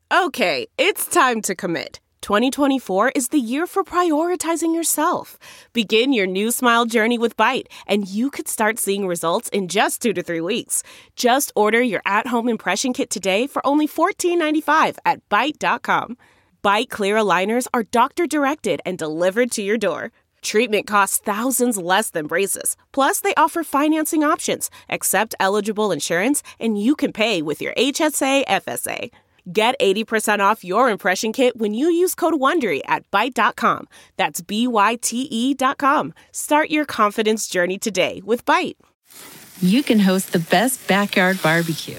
Okay, it's time to commit. 2024 is the year for prioritizing yourself. Begin your new smile journey with Byte, and you could start seeing results in just 2 to 3 weeks. Just order your at-home impression kit today for only $14.95 at Byte.com. Byte Clear aligners are doctor-directed and delivered to your door. Treatment costs thousands less than braces. Plus, they offer financing options, accept eligible insurance, and you can pay with your HSA FSA. Get 80% off your impression kit when you use code WONDERY at Byte.com. That's BYTE.com. Start your confidence journey today with Byte. You can host the best backyard barbecue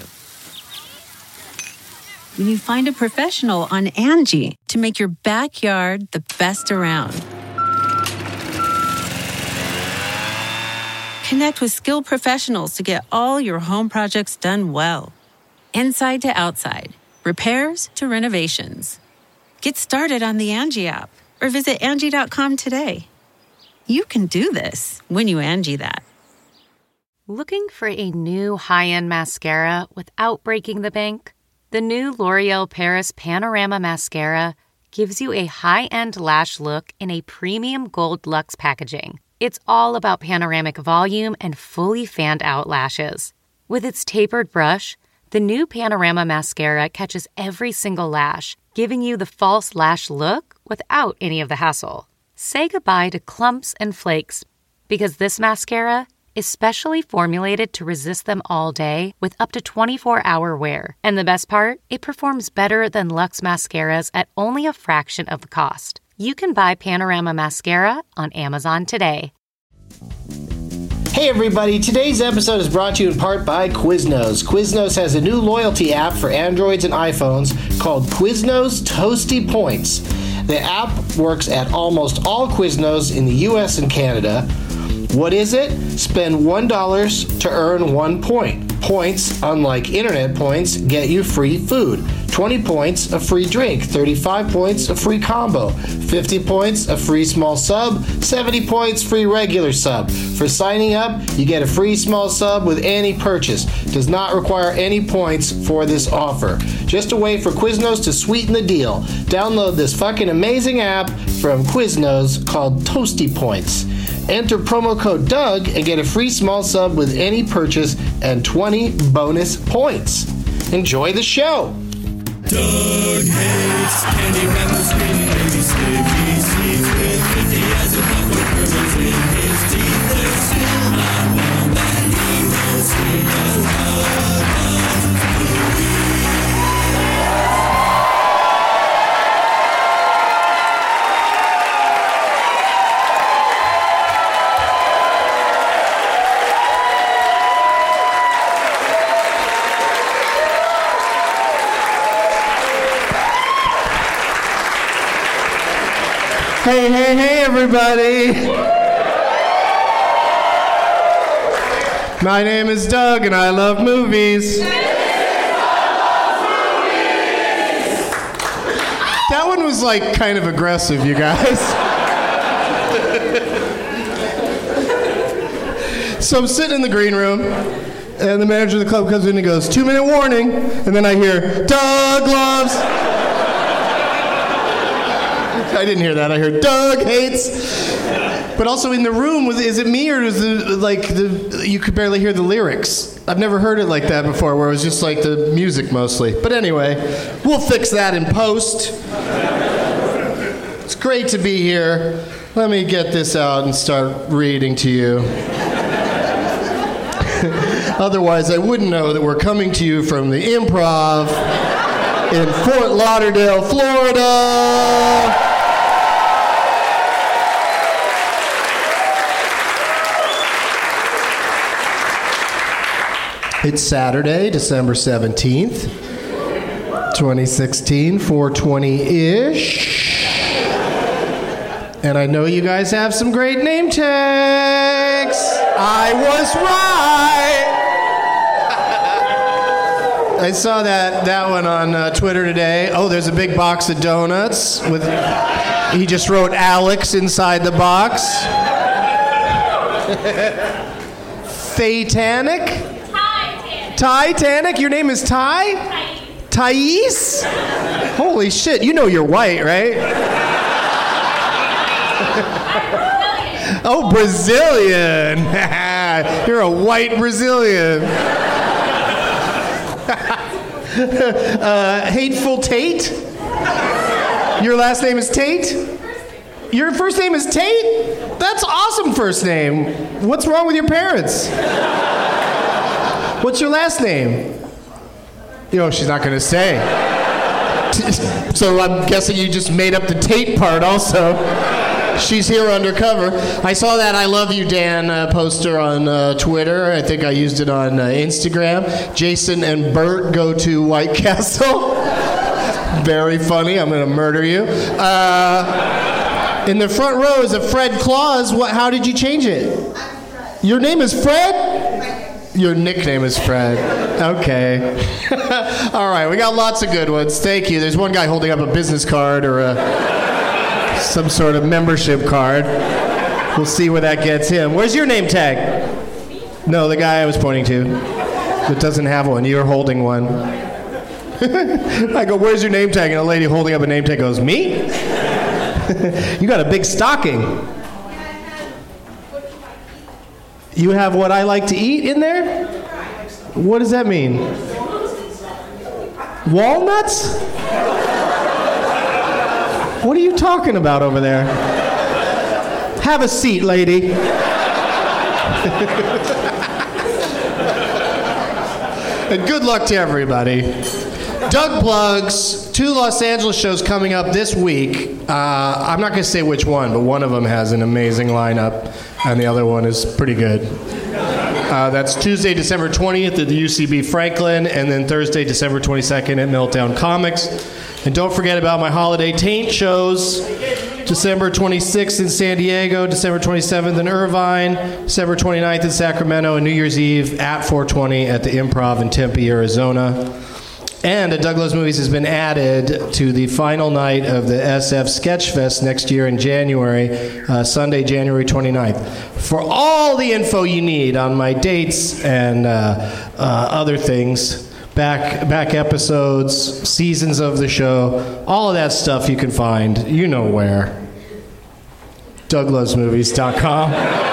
when you find a professional on Angie to make your backyard the best around. Connect with skilled professionals to get all your home projects done well. Inside to outside. Repairs to renovations. Get started on the Angie app or visit Angie.com today. You can do this when you Angie that. Looking for a new high-end mascara without breaking the bank? The new L'Oreal Paris Panorama Mascara gives you a high-end lash look in a premium gold luxe packaging. It's all about panoramic volume and fully fanned-out lashes. With its tapered brush, the new Panorama Mascara catches every single lash, giving you the false lash look without any of the hassle. Say goodbye to clumps and flakes, because this mascara is specially formulated to resist them all day with up to 24-hour wear. And the best part? It performs better than Luxe mascaras at only a fraction of the cost. You can buy Panorama Mascara on Amazon today. Hey everybody, today's episode is brought to you in part by Quiznos. Quiznos has a new loyalty app for Androids and iPhones called Quiznos Toasty Points. The app works at almost all Quiznos in the US and Canada. What is it? Spend $1 to earn 1 point. Points, unlike internet points, get you free food. 20 points, a free drink. 35 points, a free combo. 50 points, a free small sub. 70 points, free regular sub. For signing up, you get a free small sub with any purchase. Does not require any points for this offer. Just a way for Quiznos to sweeten the deal. Download this fucking amazing app from Quiznos called Toasty Points. Enter promo code Doug and get a free small sub with any purchase and 20 bonus points. Enjoy the show. Doug hates candy wrappers, screaming baby sticky seeds with 50 as a buckle kernels in his teeth. There's still not one that he won't see. Doug loves movies. Hey, everybody. My name is Doug, and I love movies. That one was, like, kind of aggressive, you guys. So I'm sitting in the green room, and the manager of the club comes in and goes, 2-minute warning, and then I hear, Doug loves... I didn't hear that. I heard Doug hates. But also in the room, is it me or is it you could barely hear the lyrics? I've never heard it like that before, where it was just like the music mostly. But anyway, we'll fix that in post. It's great to be here. Let me get this out and start reading to you. Otherwise, I wouldn't know that we're coming to you from the Improv in Fort Lauderdale, Florida. It's Saturday, December 17th, 2016, 4:20-ish. And I know you guys have some great name tags. I was right. I saw that one on Twitter today. Oh, there's a big box of donuts with. He just wrote Alex inside the box. Titanic? Titanic? Your name is Ty? Thais? Holy shit, you know you're white, right? Oh, Brazilian. You're a white Brazilian. Hateful Tate? Your last name is Tate? Your first name is Tate? That's awesome first name. What's wrong with your parents? What's your last name? She's not going to say. So I'm guessing you just made up the Tate part also. She's here undercover. I saw that I Love You, Dan poster on Twitter. I think I used it on Instagram. Jason and Bert go to White Castle. Very funny. I'm going to murder you. In the front row is a Fred Claus. How did you change it? Your name is Fred? Your nickname is Fred. Okay. All right, we got lots of good ones. Thank you. There's one guy holding up a business card or some sort of membership card. We'll see where that gets him. Where's your name tag? No, the guy I was pointing to. That doesn't have one. You're holding one. I go, where's your name tag? And a lady holding up a name tag goes, me? You got a big stocking. You have what I like to eat in there? What does that mean? Walnuts? What are you talking about over there? Have a seat, lady. And good luck to everybody. Doug plugs 2 Los Angeles shows coming up this week. I'm not going to say which one, but one of them has an amazing lineup, and the other one is pretty good. That's Tuesday, December 20th at the UCB Franklin, and then Thursday, December 22nd at Meltdown Comics. And don't forget about my holiday Taint shows. December 26th in San Diego, December 27th in Irvine, December 29th in Sacramento, and New Year's Eve at 420 at the Improv in Tempe, Arizona. And Doug Loves Movies has been added to the final night of the SF Sketchfest next year in January, Sunday, January 29th. For all the info you need on my dates and other things, back episodes, seasons of the show, all of that stuff you can find, you know where. DougLovesMovies.com.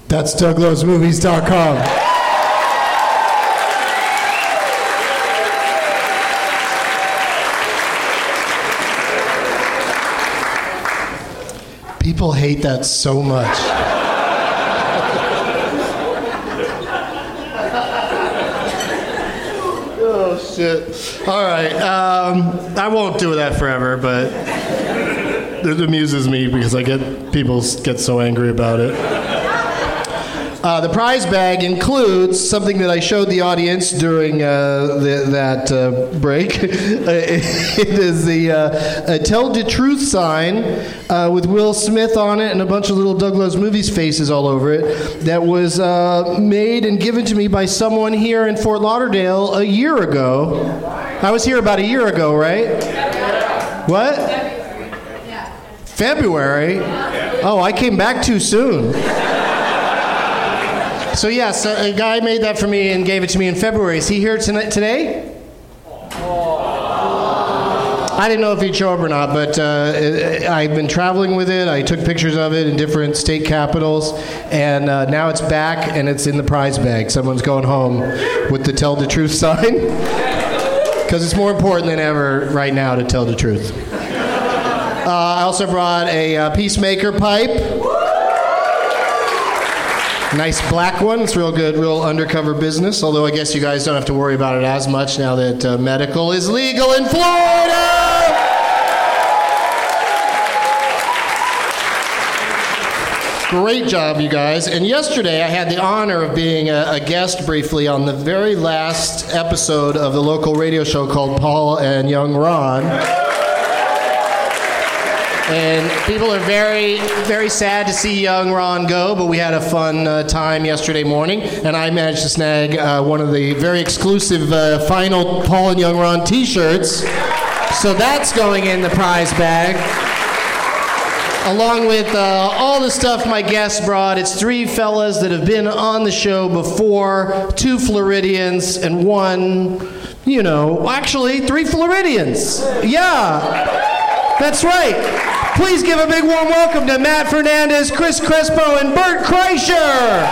That's DougLovesMovies.com. People hate that so much. Oh, shit. All right. I won't do that forever, but it amuses me because people get so angry about it. The prize bag includes something that I showed the audience during that break. It is the Tell the Truth sign with Will Smith on it and a bunch of little Doug Loves Movies faces all over it that was made and given to me by someone here in Fort Lauderdale a year ago. I was here about a year ago, right? What? February? Oh, I came back too soon. So yes, a guy made that for me and gave it to me in February. Is he here today? I didn't know if he'd show up or not, but I've been traveling with it. I took pictures of it in different state capitals, and now it's back and it's in the prize bag. Someone's going home with the Tell the Truth sign because it's more important than ever right now to tell the truth. I also brought a Peacemaker pipe. Nice black one. It's real good, real undercover business. Although I guess you guys don't have to worry about it as much now that medical is legal in Florida. Great job, you guys. And yesterday I had the honor of being a guest briefly on the very last episode of the local radio show called Paul and Young Ron. And people are very, very sad to see young Ron go, but we had a fun time yesterday morning, and I managed to snag one of the very exclusive final Paul and Young Ron t-shirts. So that's going in the prize bag, along with all the stuff my guests brought. It's 3 fellas that have been on the show before, 2 Floridians, and 1, actually 3 Floridians. Yeah, that's right. Please give a big warm welcome to Matt Fernandez, Chris Crespo, and Bert Kreischer.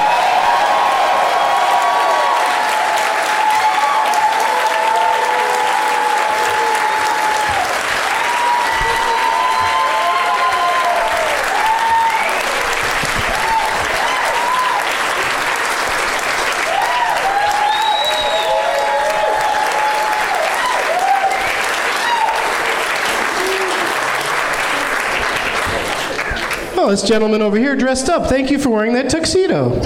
Oh, this gentleman over here dressed up. Thank you for wearing that tuxedo.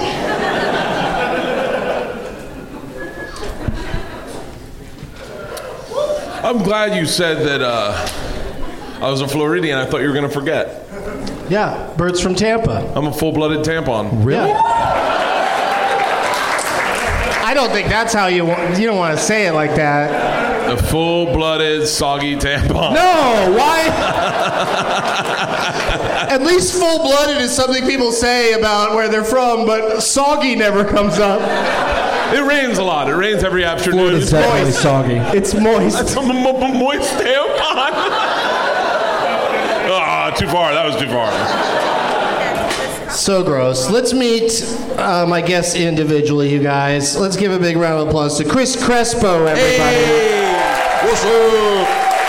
I'm glad you said that I was a Floridian. I thought you were going to forget. Yeah, Bert's from Tampa. I'm a full-blooded tampon. Really? Yeah. I don't think that's how you don't want to say it like that. A full-blooded, soggy tampon. No, why? At least full-blooded is something people say about where they're from, but soggy never comes up. It rains a lot. It rains every afternoon. Florida's definitely soggy. It's moist. That's a moist tampon. Too far. That was too far. So gross. Let's meet my guests individually, you guys. Let's give a big round of applause to Chris Crespo, everybody. Hey, what's up?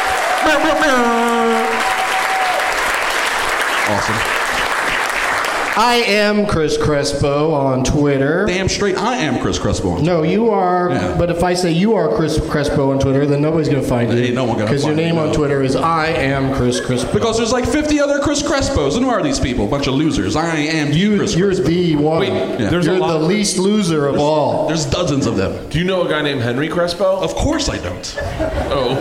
Awesome. I am Chris Crespo on Twitter. Damn straight, I am Chris Crespo on Twitter. No, you are. Yeah. But if I say you are Chris Crespo on Twitter, then nobody's going to find you. Ain't no one going to find you. Because your name on Twitter is I am Chris Crespo. Because there's like 50 other Chris Crespos. And who are these people? A bunch of losers. I am Chris You're Crespo. the one. Wait, yeah. You're the least loser of all. There's dozens of them. Do you know a guy named Henry Crespo? Of course I don't. Oh.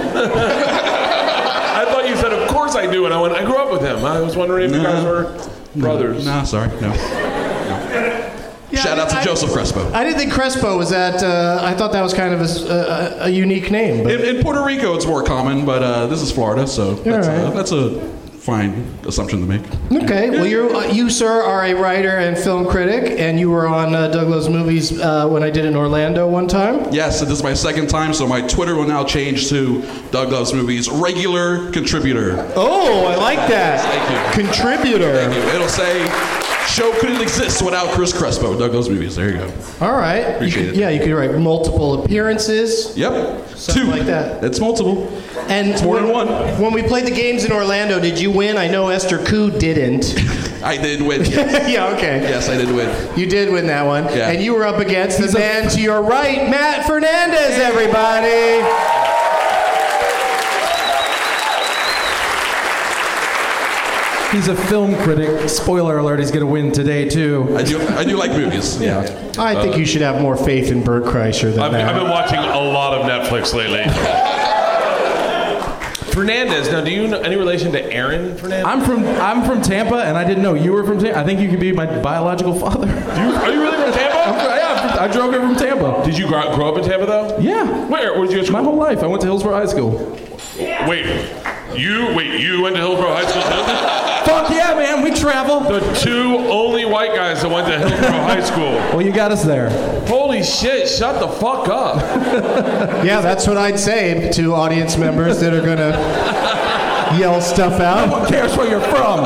I thought you said, of course I do. And I grew up with him. I was wondering if you guys were brothers. No, sorry. No. Yeah, shout out to Joseph Crespo. I didn't think Crespo was that. I thought that was kind of a unique name. But. In Puerto Rico, it's more common, but this is Florida, so that's a fine assumption to make. Okay. Well, you, sir, are a writer and film critic, and you were on Doug Loves Movies when I did it in Orlando one time. Yes, and this is my second time, so my Twitter will now change to Doug Loves Movies regular contributor. Oh, I like that. Thank you. Contributor. Thank you. It'll say show couldn't exist without Chris Crespo. Dug those movies. There you go. All right. Appreciate it. Yeah, you could write multiple appearances. Yep. Something 2. like that. That's multiple. And It's more than one. When we played the games in Orlando, did you win? I know Esther Koo didn't. I did win. Yes. Yeah, okay. Yes, I did win. You did win that one. Yeah. And you were up against the man to your right, Matt Fernandez, everybody. He's a film critic. Spoiler alert, he's going to win today, too. I do like movies. Yeah. I think you should have more faith in Bert Kreischer than I've that. been watching a lot of Netflix lately. Fernandez, now do you know any relation to Aaron Fernandez? I'm from Tampa, and I didn't know you were from Tampa. I think you could be my biological father. Are you really from Tampa? I drove here from Tampa. Did you grow up in Tampa, though? Yeah. Where did you go to school? My whole life. I went to Hillsborough High School. Wait, you went to Hillsborough High School too? Fuck yeah, man. We travel. The 2 only white guys that went to Hillsborough High School. Well, you got us there. Holy shit, shut the fuck up. Yeah, that's what I'd say to audience members that are going to yell stuff out. No one cares where you're from.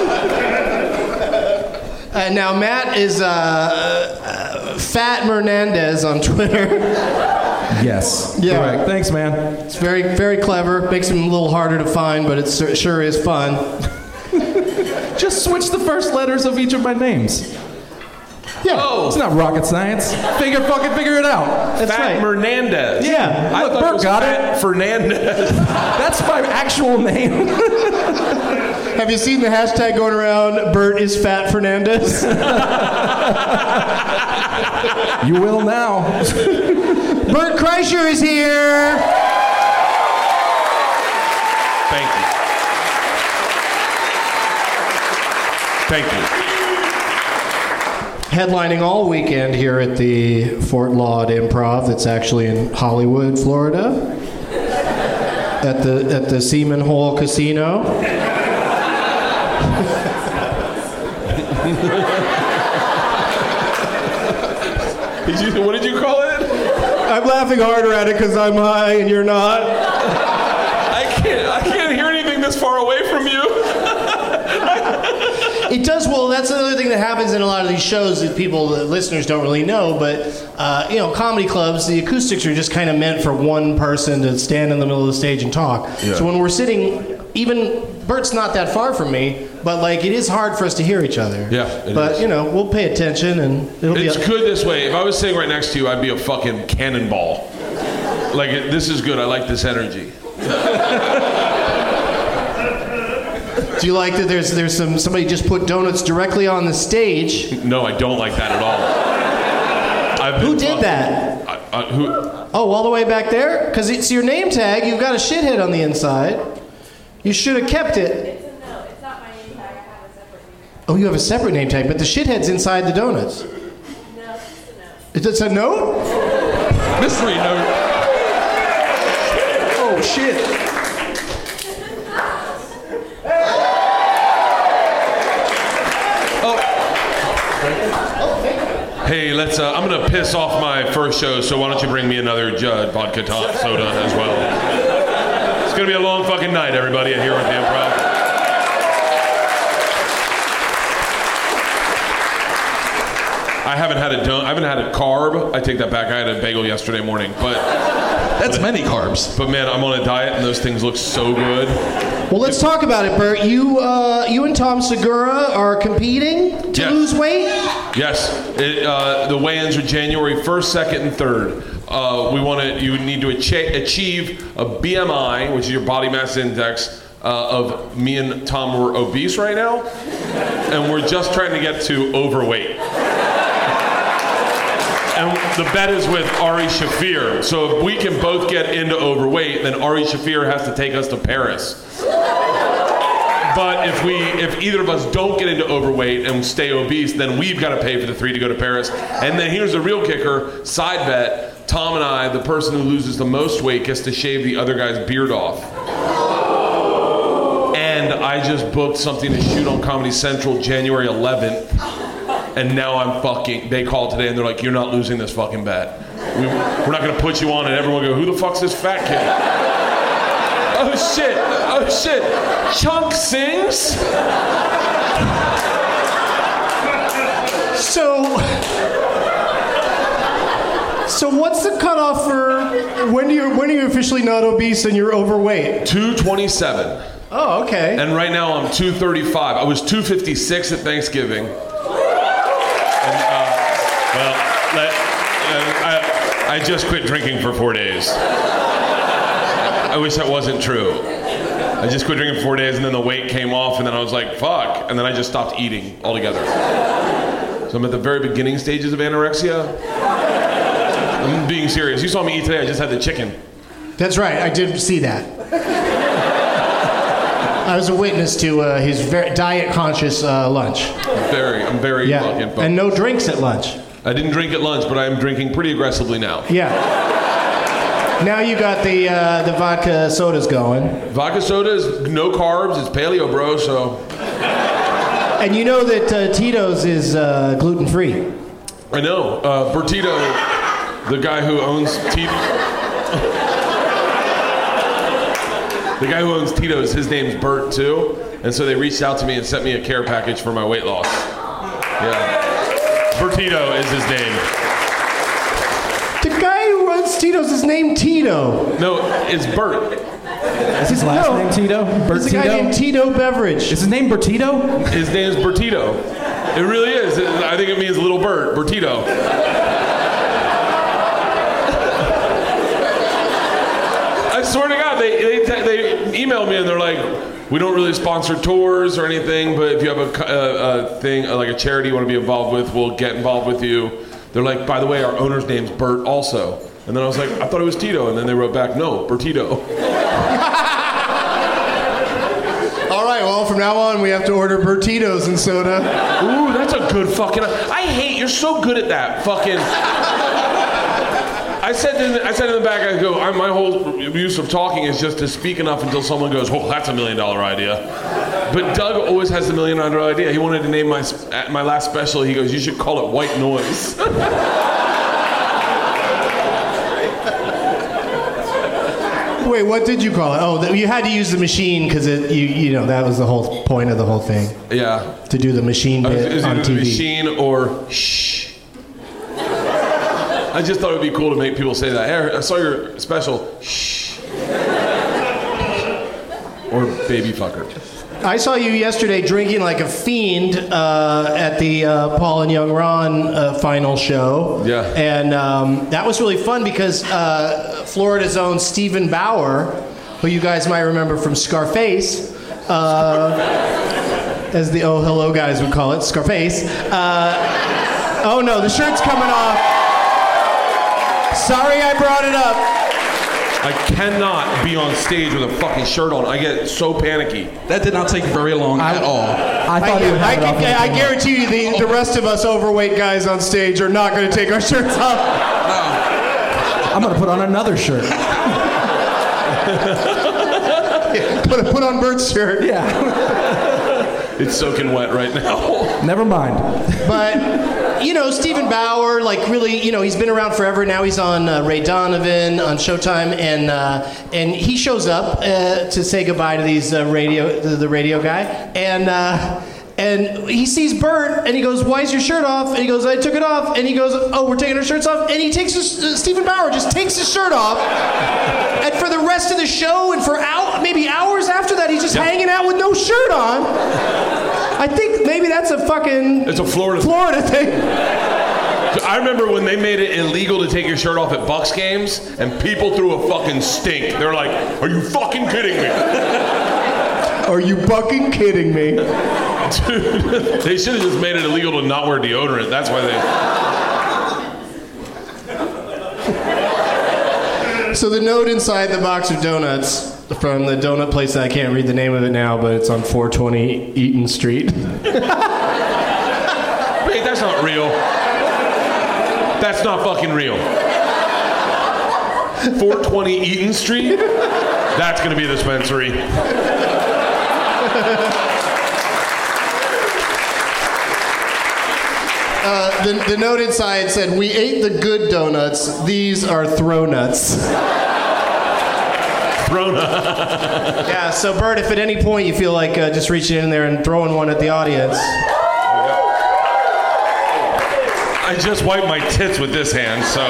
Now, Matt is Fat Hernandez on Twitter. Yes. Yeah. Correct. Thanks, man. It's very, very clever. Makes him a little harder to find, but it sure is fun. Just switch the first letters of each of my names. Yeah. Oh, It's not rocket science. Figure it out. That's Fat right. Hernandez. Yeah. I Look, thought Bert it was got Fat it. Fernandez. That's my actual name. Have you seen the hashtag going around, Bert is Fat Fernandez? You will now. Bert Kreischer is here. Thank you. Thank you. Headlining all weekend here at the Fort Laud Improv that's actually in Hollywood, Florida. At the Seaman Hole Casino. What did you call it? I'm laughing harder at it because I'm high and you're not. I can't hear anything this far away from you. It does, well, that's another thing that happens in a lot of these shows that the listeners don't really know, but, comedy clubs, the acoustics are just kind of meant for one person to stand in the middle of the stage and talk. Yeah. So when we're sitting, even Bert's not that far from me, but, it is hard for us to hear each other. Yeah, it But, is. we'll pay attention and it'll be... It's good this way. If I was sitting right next to you, I'd be a fucking cannonball. This is good. I like this energy. Do you like that there's somebody just put donuts directly on the stage? No, I don't like that at all. Who did that? Who? Oh, all the way back there? Because it's your name tag. You've got a shithead on the inside. You should have kept it. It's a note. It's not my name tag. I have a separate name tag. Oh, you have a separate name tag, but the shithead's inside the donuts. No, it's just a note. It's a note? Mystery note. Oh, shit. Hey, I'm gonna piss off my first show, so why don't you bring me another vodka top soda as well? It's gonna be a long fucking night, everybody, here at the Improv. I haven't had a carb. I take that back. I had a bagel yesterday morning, but That's many carbs. But man, I'm on a diet and those things look so good. Well, let's talk about it, Bert. You and Tom Segura are competing to lose weight? Yes. The weigh-ins are January 1st, 2nd, and 3rd. You need to achieve a BMI, which is your body mass index, of me and Tom were obese right now, and we're just trying to get to overweight. And the bet is with Ari Shaffir. So if we can both get into overweight, then Ari Shaffir has to take us to Paris. But if either of us don't get into overweight and stay obese, then we've got to pay for the 3 to go to Paris. And then here's the real kicker, side bet, Tom and I, the person who loses the most weight gets to shave the other guy's beard off. And I just booked something to shoot on Comedy Central January 11th. And now they called today and they're like, you're not losing this fucking bet. We're not going to put you on and everyone go, who the fuck's this fat kid? Oh shit. Chunk sings? So what's the cutoff for when are you officially not obese and you're overweight? 227. Oh, okay. And right now I'm 235. I was 256 at Thanksgiving. And, I just quit drinking for 4 days. I wish that wasn't true. I just quit drinking for 4 days, and then the weight came off, and then I was like, fuck. And then I just stopped eating altogether. So I'm at the very beginning stages of anorexia. I'm being serious. You saw me eat today. I just had the chicken. That's right. I did see that. I was a witness to his very diet-conscious lunch. I'm very fucking focused. And no drinks at lunch. I didn't drink at lunch, but I am drinking pretty aggressively now. Yeah. Now you got the vodka sodas going. Vodka sodas, no carbs. It's paleo, bro. So. And you know that Tito's is gluten-free. I know. Bertito, the guy who owns the guy who owns Tito's, his name's Bert too, and so they reached out to me and sent me a care package for my weight loss. Yeah. Bertito is his name. The guy who runs Tito's is named Tito. No, it's Bert. Is his last name Tito? There's a guy named Tito Beverage. Is his name Bertito? His name's Bertito. It really is. I think it means little Bert. Bertito. I swear to God, they emailed me and they're like, we don't really sponsor tours or anything, but if you have a thing, like a charity you want to be involved with, we'll get involved with you. They're like, by the way, our owner's name's Bert also. And then I was like, I thought it was Tito. And then they wrote back, no, Bertito. All right, well, from now on, we have to order Bertitos and soda. Ooh, that's a good fucking... you're so good at that fucking... I said in the back, I go, my whole use of talking is just to speak enough until someone goes, oh, that's $1 million idea. But Doug always has the $1 million idea. He wanted to name my last special. He goes, you should call it White Noise. Wait, what did you call it? Oh, you had to use the machine because you know that was the whole point of the whole thing. Yeah. To do the machine bit on TV. The machine or shh. I just thought it would be cool to make people say that. Hey, I saw your special. Shh. Or baby fucker. I saw you yesterday drinking like a fiend at the Paul and Young Ron final show. Yeah. And that was really fun because Florida's own Stephen Bauer, who you guys might remember from Scarface, as the Oh Hello guys would call it, Scarface. Oh no, the shirt's coming off. Sorry I brought it up. I cannot be on stage with a fucking shirt on. I get so panicky. That did not take very long at all. I thought you would have it off. I guarantee you the rest of us overweight guys on stage are not going to take our shirts off. I'm going to put on another shirt. Put on Bert's shirt. Yeah. It's soaking wet right now. Never mind. But... you know, Stephen Bauer, like really, you know, he's been around forever. Now he's on Ray Donovan on Showtime, and he shows up to say goodbye to these the radio guy, and he sees Bert, and he goes, "Why is your shirt off?" And he goes, "I took it off." And he goes, "Oh, we're taking our shirts off." And he takes Stephen Bauer just takes his shirt off, and for the rest of the show, and for maybe hours after that, he's just hanging out with no shirt on. I think maybe that's it's a Florida thing. I remember when they made it illegal to take your shirt off at Bucks games, and people threw a fucking stink. They're like, "Are you fucking kidding me?" Are you fucking kidding me? Dude, they should have just made it illegal to not wear deodorant. That's why they... So the note inside the box of donuts from the donut place that I can't read the name of it now, but it's on 420 Eaton Street. Wait, that's not real. That's not fucking real. 420 Eaton Street? That's going to be the dispensary. The note inside said, "We ate the good donuts. These are throw nuts." Yeah, so Bert, if at any point you feel like just reaching in there and throwing one at the audience. I just wiped my tits with this hand, so.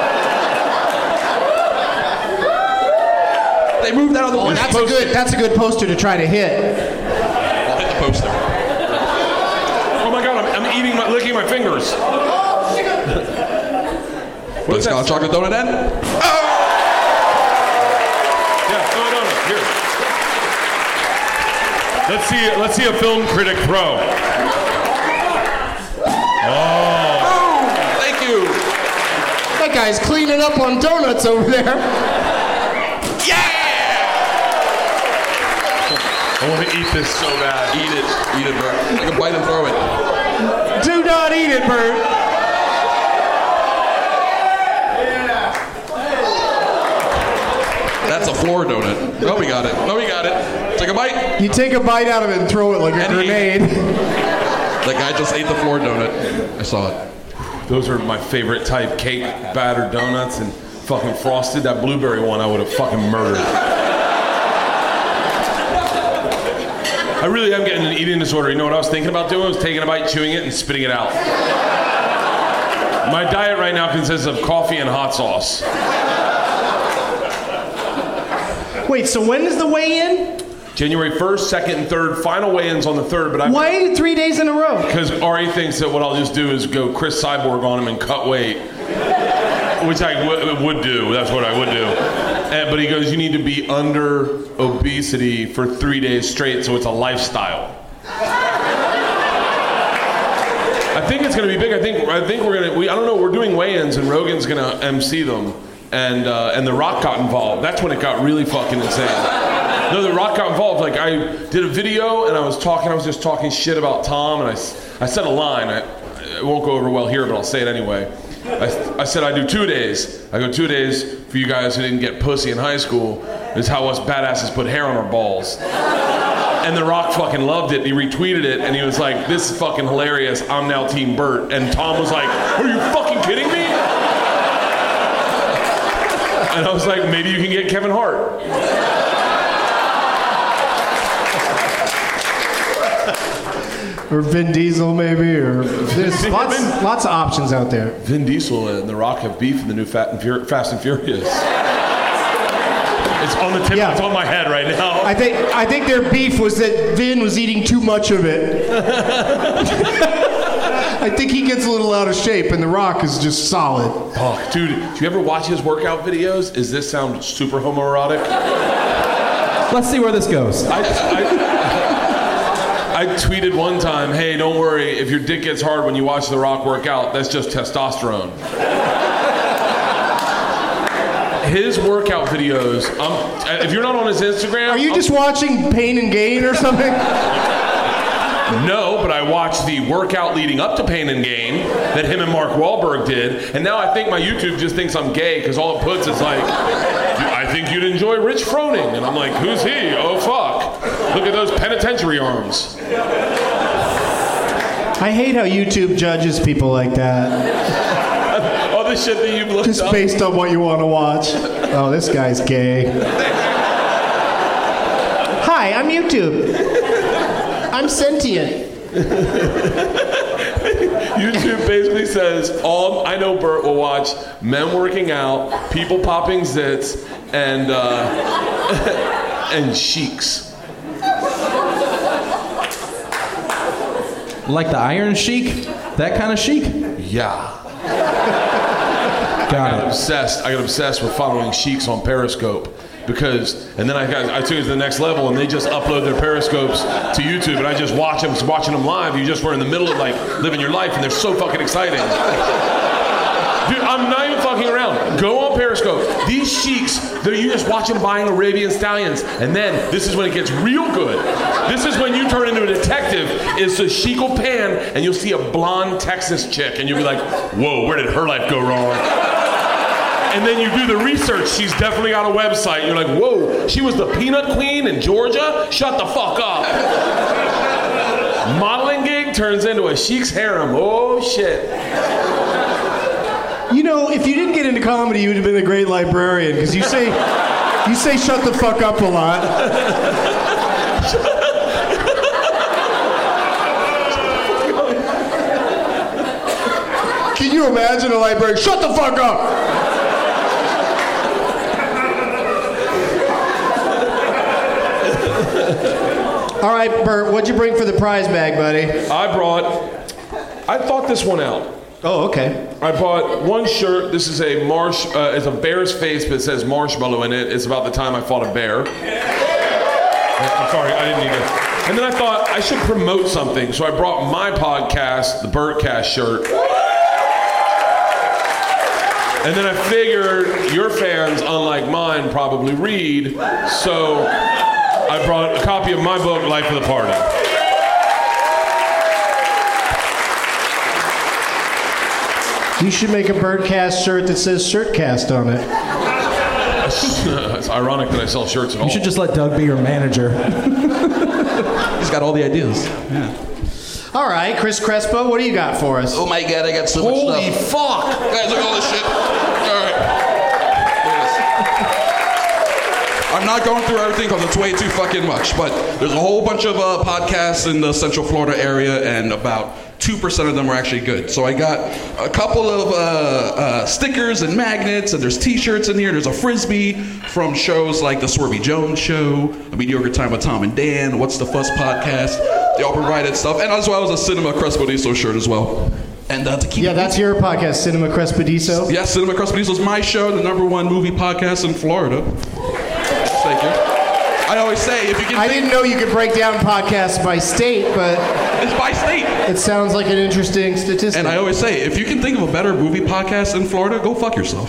They moved that on the Oh, list. that's a good poster to try to hit. I'll hit the poster. Oh my God, I'm licking my fingers. What's got a chocolate donut then? Yeah, throw a donut. Here. Let's see a film critic throw. Oh. Thank you. That guy's cleaning up on donuts over there. I want to eat this so bad. Eat it, Bert. Take a bite and throw it. Do not eat it, Bert. That's a floor donut. No, we got it. Take a bite. You take a bite out of it and throw it like a grenade. That guy just ate the floor donut. I saw it. Those are my favorite type: cake, battered donuts, and fucking frosted. That blueberry one I would have fucking murdered. I really am getting an eating disorder. You know what I was thinking about doing? I was taking a bite, chewing it, and spitting it out. My diet right now consists of coffee and hot sauce. Wait, so when is the weigh-in? January 1st, 2nd, and 3rd. Final weigh-ins on the 3rd, but Why 3 days in a row? Because Ari thinks that what I'll just do is go Chris Cyborg on him and cut weight, which I would do. That's what I would do. But he goes, you need to be under obesity for 3 days straight, so it's a lifestyle. I think it's going to be big. I think we're going to. I don't know. We're doing weigh-ins, and Rogan's going to MC them, and The Rock got involved. That's when it got really fucking insane. No, The Rock got involved. Like, I did a video, and I was just talking shit about Tom, and I said a line. It won't go over well here, but I'll say it anyway. I said I do 2 days. I go 2 days for you guys who didn't get pussy in high school. Is how us badasses put hair on our balls. And The Rock fucking loved it. He retweeted it, and he was like, "This is fucking hilarious. I'm now Team Bert." And Tom was like, "Are you fucking kidding me?" And I was like, "Maybe you can get Kevin Hart." Or Vin Diesel, maybe, or there's lots of options out there. Vin Diesel and The Rock have beef in the new Fast and Furious. It's on the tip. Yeah. It's on my head right now. I think their beef was that Vin was eating too much of it. I think he gets a little out of shape, and The Rock is just solid. Oh, dude, do you ever watch his workout videos? Does this sound super homoerotic? Let's see where this goes. I tweeted one time, "Hey, don't worry, if your dick gets hard when you watch The Rock work out, that's just testosterone." His workout videos, if you're not on his Instagram... Are you just watching Pain and Gain or something? No, but I watched the workout leading up to Pain and Gain that him and Mark Wahlberg did, and now I think my YouTube just thinks I'm gay because all it puts is like, "I think you'd enjoy Rich Froning," and I'm like, "Who's he? Oh fuck! Look at those penitentiary arms." I hate how YouTube judges people like that. All the shit that you've looked just up. Based on what you want to watch. Oh, this guy's gay. Hi, I'm YouTube. I'm sentient. YouTube basically says, I know Bert will watch men working out, people popping zits, and and sheiks. Like the Iron Sheik? That kind of chic? Yeah. I got obsessed with following sheiks on Periscope. And then I took it to the next level, and they just upload their Periscopes to YouTube, and I just watching them live. You just were in the middle of like living your life, and they're so fucking exciting. Dude, I'm not even fucking around. Go on Periscope. These sheiks, you just watch them buying Arabian stallions, and then this is when it gets real good. This is when you turn into a detective. It's the sheik will pan, and you'll see a blonde Texas chick, and you'll be like, "Whoa, where did her life go wrong?" And then you do the research. She's definitely got a website. You're like, "Whoa, she was the peanut queen in Georgia? Shut the fuck up." Modeling gig turns into a sheik's harem. Oh, shit. You know, if you didn't get into comedy, you would have been a great librarian, because you say shut the fuck up a lot. Can you imagine a librarian? Shut the fuck up! All right, Bert, what'd you bring for the prize bag, buddy? I thought this one out. Oh, okay. I bought one shirt. This is it's a bear's face, but it says marshmallow in it. It's about the time I fought a bear. I'm sorry, I didn't need it. And then I thought I should promote something, so I brought my podcast, the Bertcast shirt. And then I figured your fans, unlike mine, probably read, so I brought a copy of my book, Life of the Party. You should make a Birdcast shirt that says Shirtcast on it. It's ironic that I sell shirts at all. You should just let Doug be your manager. He's got all the ideas. Yeah. All right, Chris Crespo, what do you got for us? Oh my God, I got so much stuff. Holy fuck! Guys, look at all this shit. All right. I'm not going through everything because it's way too fucking much, but there's a whole bunch of podcasts in the Central Florida area, and about 2% of them are actually good. So I got a couple of stickers and magnets, and there's t-shirts in here. There's a Frisbee from shows like The Swervy Jones Show, A Mediocre Time with Tom and Dan, What's the Fuss podcast. They all provided stuff, and as well as a Cinema Crespediso shirt as well. And to keep that's your podcast, Cinema Crespediso? Yes, Cinema Crespediso is my show, the #1 movie podcast in Florida. Thank you. I always say, if you can... I didn't know you could break down podcasts by state, but... It's by state. It sounds like an interesting statistic. And I always say, if you can think of a better movie podcast in Florida, go fuck yourself.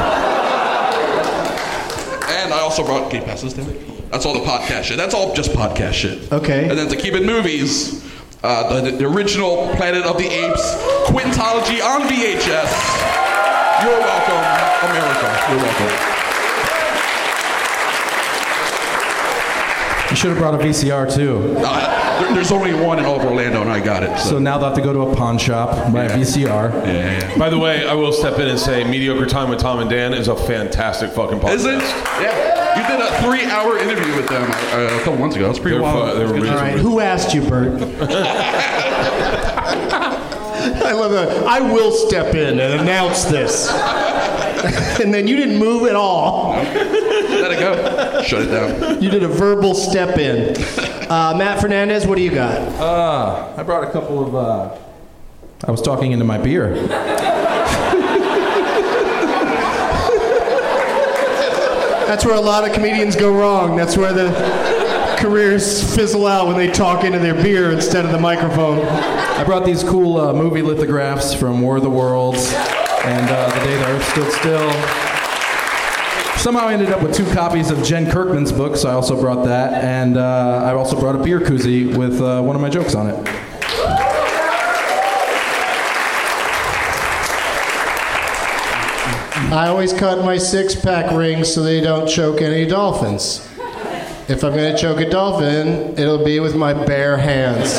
And I also brought gay passes there. That's all the podcast shit. That's all just podcast shit. Okay. And then to keep it movies, the original Planet of the Apes Quintology on VHS. You're welcome, America. You're welcome. You should have brought a VCR too. There's only one in all of Orlando, and I got it. So now they'll have to go to a pawn shop, buy a VCR. Yeah. By the way, I will step in and say Mediocre Time with Tom and Dan is a fantastic fucking podcast. Is it? Yeah. You did a 3-hour interview with them a couple months ago. That's pretty wild. They were really all right, who asked you, Bert? I love that. I will step in and announce this. And then you didn't move at all. Let it go. Shut it down. You did a verbal step in. Matt Fernandez, what do you got? I brought a couple of... I was talking into my beer. That's where a lot of comedians go wrong. That's where the careers fizzle out, when they talk into their beer instead of the microphone. I brought these cool movie lithographs from War of the Worlds and The Day the Earth Stood Still. Somehow I ended up with 2 copies of Jen Kirkman's book, so I also brought that. And I also brought a beer koozie with one of my jokes on it. I always cut my 6-pack rings so they don't choke any dolphins. If I'm going to choke a dolphin, it'll be with my bare hands.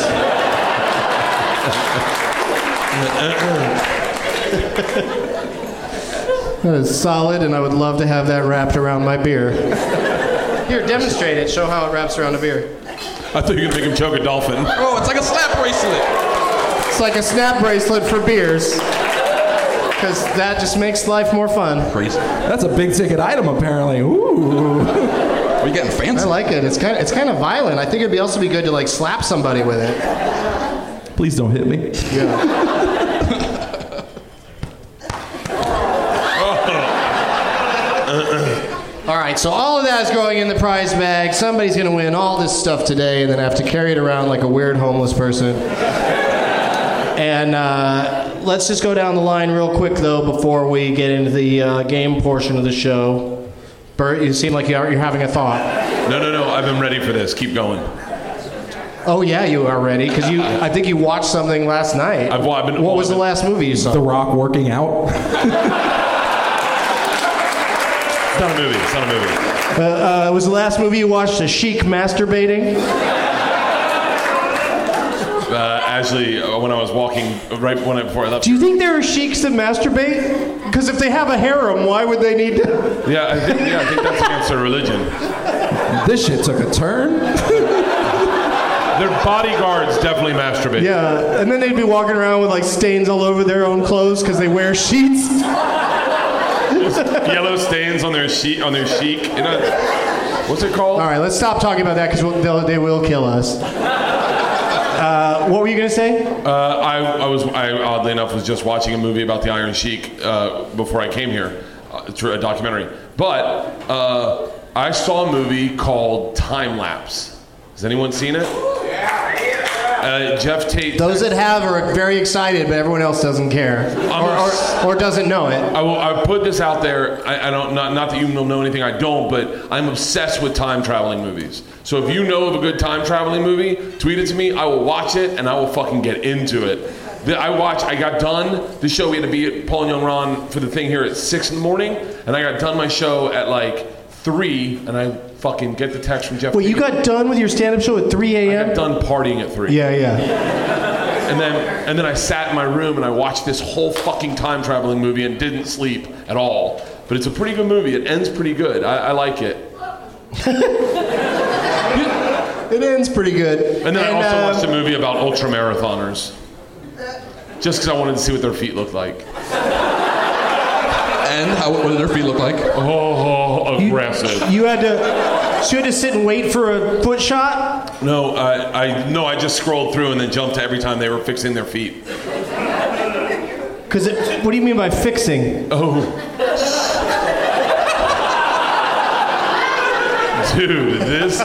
That is solid, and I would love to have that wrapped around my beer. Here, demonstrate it. Show how it wraps around a beer. I thought you could make him choke a dolphin. Oh, it's like a snap bracelet. It's like a snap bracelet for beers. Because that just makes life more fun. Crazy. That's a big ticket item, apparently. Ooh. Are you getting fancy? I like it. It's kind of violent. I think it'd also be good to like slap somebody with it. Please don't hit me. Yeah. All right, so all of that is going in the prize bag. Somebody's going to win all this stuff today and then have to carry it around like a weird homeless person. And let's just go down the line real quick, though, before we get into the game portion of the show. Bert, you seem like you're having a thought. No. I've been ready for this. Keep going. Oh, yeah, you are ready. Because I think you watched something last night. What was the last movie you saw? The Rock working out. It's not a movie. Was the last movie you watched a sheik masturbating? Actually, when I was walking before I left. Do you think there are sheiks that masturbate? Because if they have a harem, why would they need to? Yeah, I think that's against their religion. This shit took a turn. Their bodyguards definitely masturbate. Yeah, and then they'd be walking around with like stains all over their own clothes because they wear sheets. Yellow stains on their sheet, on their chic. You know, what's it called? All right, let's stop talking about that because they will kill us. What were you gonna say? I oddly enough was just watching a movie about the Iron Sheik before I came here, a documentary. But I saw a movie called Time Lapse. Has anyone seen it? Jeff Tate. Those that have are very excited, but everyone else doesn't care or doesn't know it. I put this out there. I don't not that you will know anything I don't, but I'm obsessed with time traveling movies. So if you know of a good time traveling movie, tweet it to me. I will watch it and I will fucking get into it. I got done the show. We had to be at Paul and Young Ron for the thing here at 6 in the morning, and I got done my show at like 3, and I fucking get the text from Jeff. Wait, you got done with your stand-up show at 3 a.m.? I got done partying at 3. Yeah. And then I sat in my room and I watched this whole fucking time traveling movie and didn't sleep at all. But it's a pretty good movie. It ends pretty good. I like it. It ends pretty good. And then I also watched a movie about ultra marathoners. Just because I wanted to see what their feet looked like. And what did their feet look like? Oh, aggressive. You had to sit and wait for a foot shot? No, I just scrolled through and then jumped to every time they were fixing their feet. What do you mean by fixing? Oh. Dude, this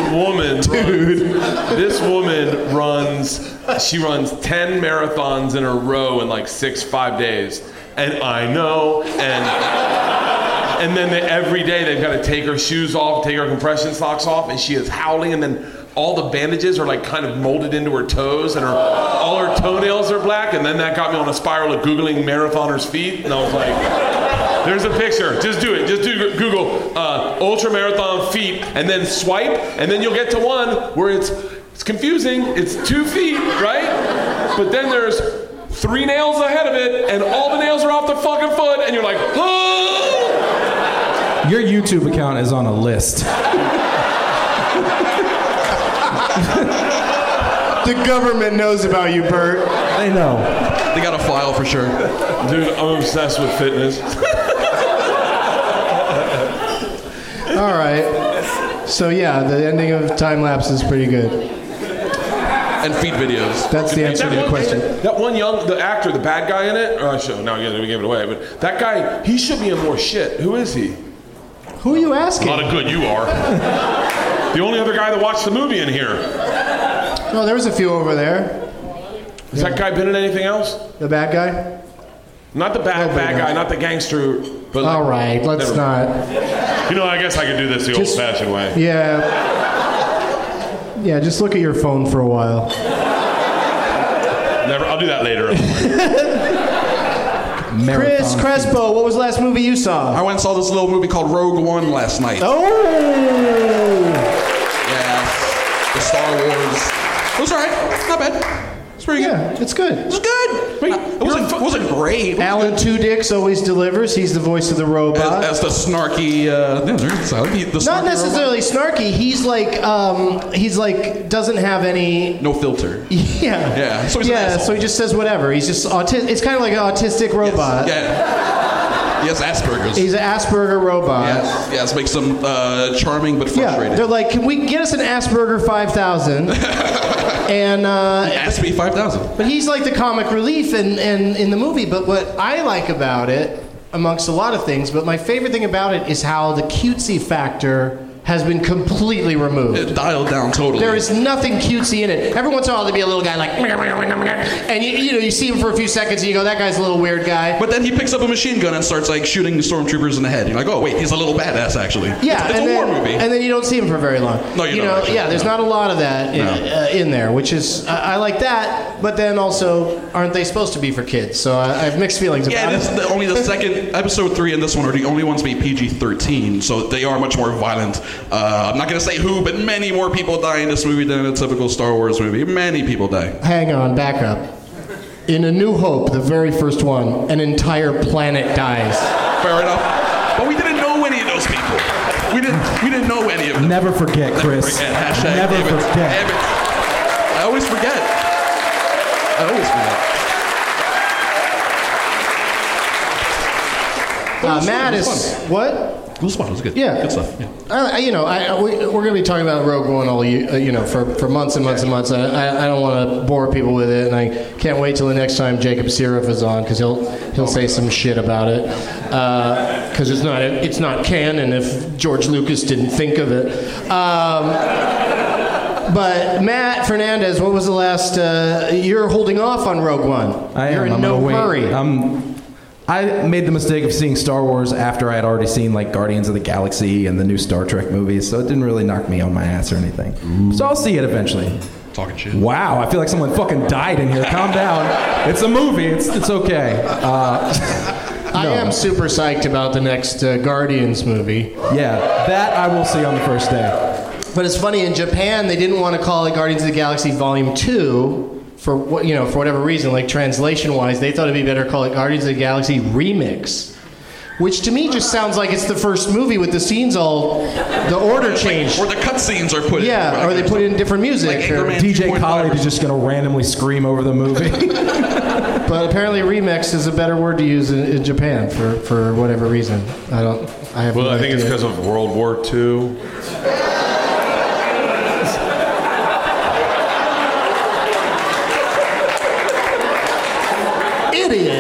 woman runs 10 marathons in a row in like 5 days. And I know, and then every day they've got to take her shoes off, take her compression socks off, and she is howling, and then all the bandages are like kind of molded into her toes, and all her toenails are black, and then that got me on a spiral of Googling marathoners' feet, and I was like, there's a picture, just do it, just do Google ultra marathon feet, and then swipe, and then you'll get to one where it's confusing, it's 2 feet, right? But then there's 3 nails ahead of it, and all the nails are off the fucking foot, and you're like, oh! Your YouTube account is on a list. The government knows about you, Bert. They know. They got a file for sure. Dude, I'm obsessed with fitness. All right. So yeah, the ending of Time Lapse is pretty good. And feet videos. That's the answer to the question. That one the actor, the bad guy in it, we gave it away, but that guy, he should be in more shit. Who is he? Who are you asking? A lot of good you are. The only other guy that watched the movie in here. Oh, there was a few over there. Has that guy been in anything else? The bad guy? Not the bad guy, not the gangster. But all right, let's not. You know, I guess I could do this the old-fashioned way. Yeah. Yeah, just look at your phone for a while. Never. I'll do that later. Chris Crespo, what was the last movie you saw? I went and saw this little movie called Rogue One last night. Oh! Yeah, the Star Wars. It was alright, not bad. It's pretty good. Yeah, it's good. It was good. It wasn't great. Alan Tudyk's always delivers. He's the voice of the robot. As the snarky, not necessarily snarky. He's like doesn't have any. No filter. Yeah. Yeah. So so he just says whatever. He's just It's kind of like an autistic robot. Yes. Yeah. He has Asperger's. He's an Asperger robot. Yes, makes him charming but frustrated. Yeah, they're like, can we get us an Asperger 5000? And Aspie 5000. But he's like the comic relief in the movie. But what I like about it, amongst a lot of things, but my favorite thing about it is how the cutesy factor has been completely removed. It dialed down totally. There is nothing cutesy in it. Every once in a while there'll be a little guy like, and you see him for a few seconds and you go, that guy's a little weird guy. But then he picks up a machine gun and starts like shooting stormtroopers in the head. You're like, oh wait, he's a little badass actually. Yeah, it's a war movie. And then you don't see him for very long. No, you don't. Yeah, there's not a lot of that in there, which is I like that. But then also, aren't they supposed to be for kids? So I have mixed feelings about it. Yeah, only the second episode 3 and this one are the only ones to be PG-13, so they are much more violent. I'm not going to say who, but many more people die in this movie than in a typical Star Wars movie. Many people die. Hang on, back up. In A New Hope, the very first one, an entire planet dies. Fair enough. But we didn't know any of those people. We didn't know any of them. Never forget, Chris. Never forget. Never forget. always forget. Matt is what? It was fun. It was good. Yeah. Good stuff. Yeah. We're going to be talking about Rogue One all for months and months and months. I don't want to bore people with it, and I can't wait till the next time Jacob Sirif is on because he'll say some shit about it because it's not canon if George Lucas didn't think of it. But Matt Fernandez, what was the last? You're holding off on Rogue One. You're in no hurry. I made the mistake of seeing Star Wars after I had already seen like Guardians of the Galaxy and the new Star Trek movies, so it didn't really knock me on my ass or anything. So I'll see it eventually. Talking shit. Wow, I feel like someone fucking died in here. Calm down. It's a movie. It's okay. I am super psyched about the next Guardians movie. Yeah, that I will see on the first day. But it's funny, in Japan they didn't want to call it Guardians of the Galaxy Volume 2. For whatever reason, like translation-wise, they thought it'd be better to call it Guardians of the Galaxy Remix, which to me just sounds like it's the first movie with the scenes the order changed. Or the cutscenes are put in. Yeah, or they put in different music. Like DJ Khaled is just going to randomly scream over the movie. But apparently remix is a better word to use in Japan for whatever reason. I think it's because of World War II. Idiot.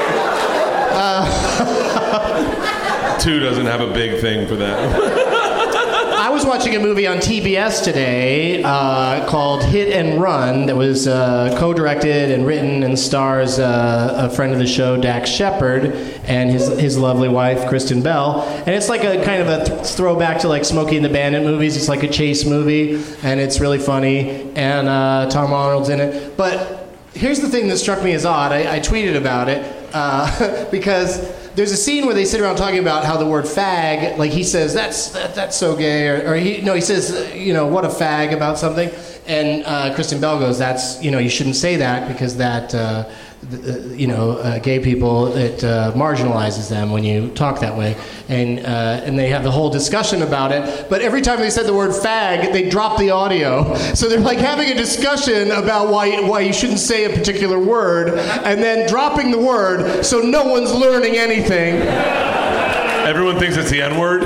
2 doesn't have a big thing for that. I was watching a movie on TBS today called Hit and Run that was co-directed and written and stars a friend of the show, Dax Shepard, and his lovely wife, Kristen Bell. And it's like a kind of a throwback to like Smokey and the Bandit movies. It's like a chase movie, and it's really funny. And Tom Arnold's in it. But here's the thing that struck me as odd. I tweeted about it because there's a scene where they sit around talking about how the word fag, like he says, that's so gay, or he says, what a fag about something, and Kristen Bell goes, that's, you shouldn't say that because that, gay people, it marginalizes them when you talk that way, and they have the whole discussion about it, but every time they said the word fag, they dropped the audio, so they're like having a discussion about why you shouldn't say a particular word, and then dropping the word, so no one's learning anything. Everyone thinks it's the N-word?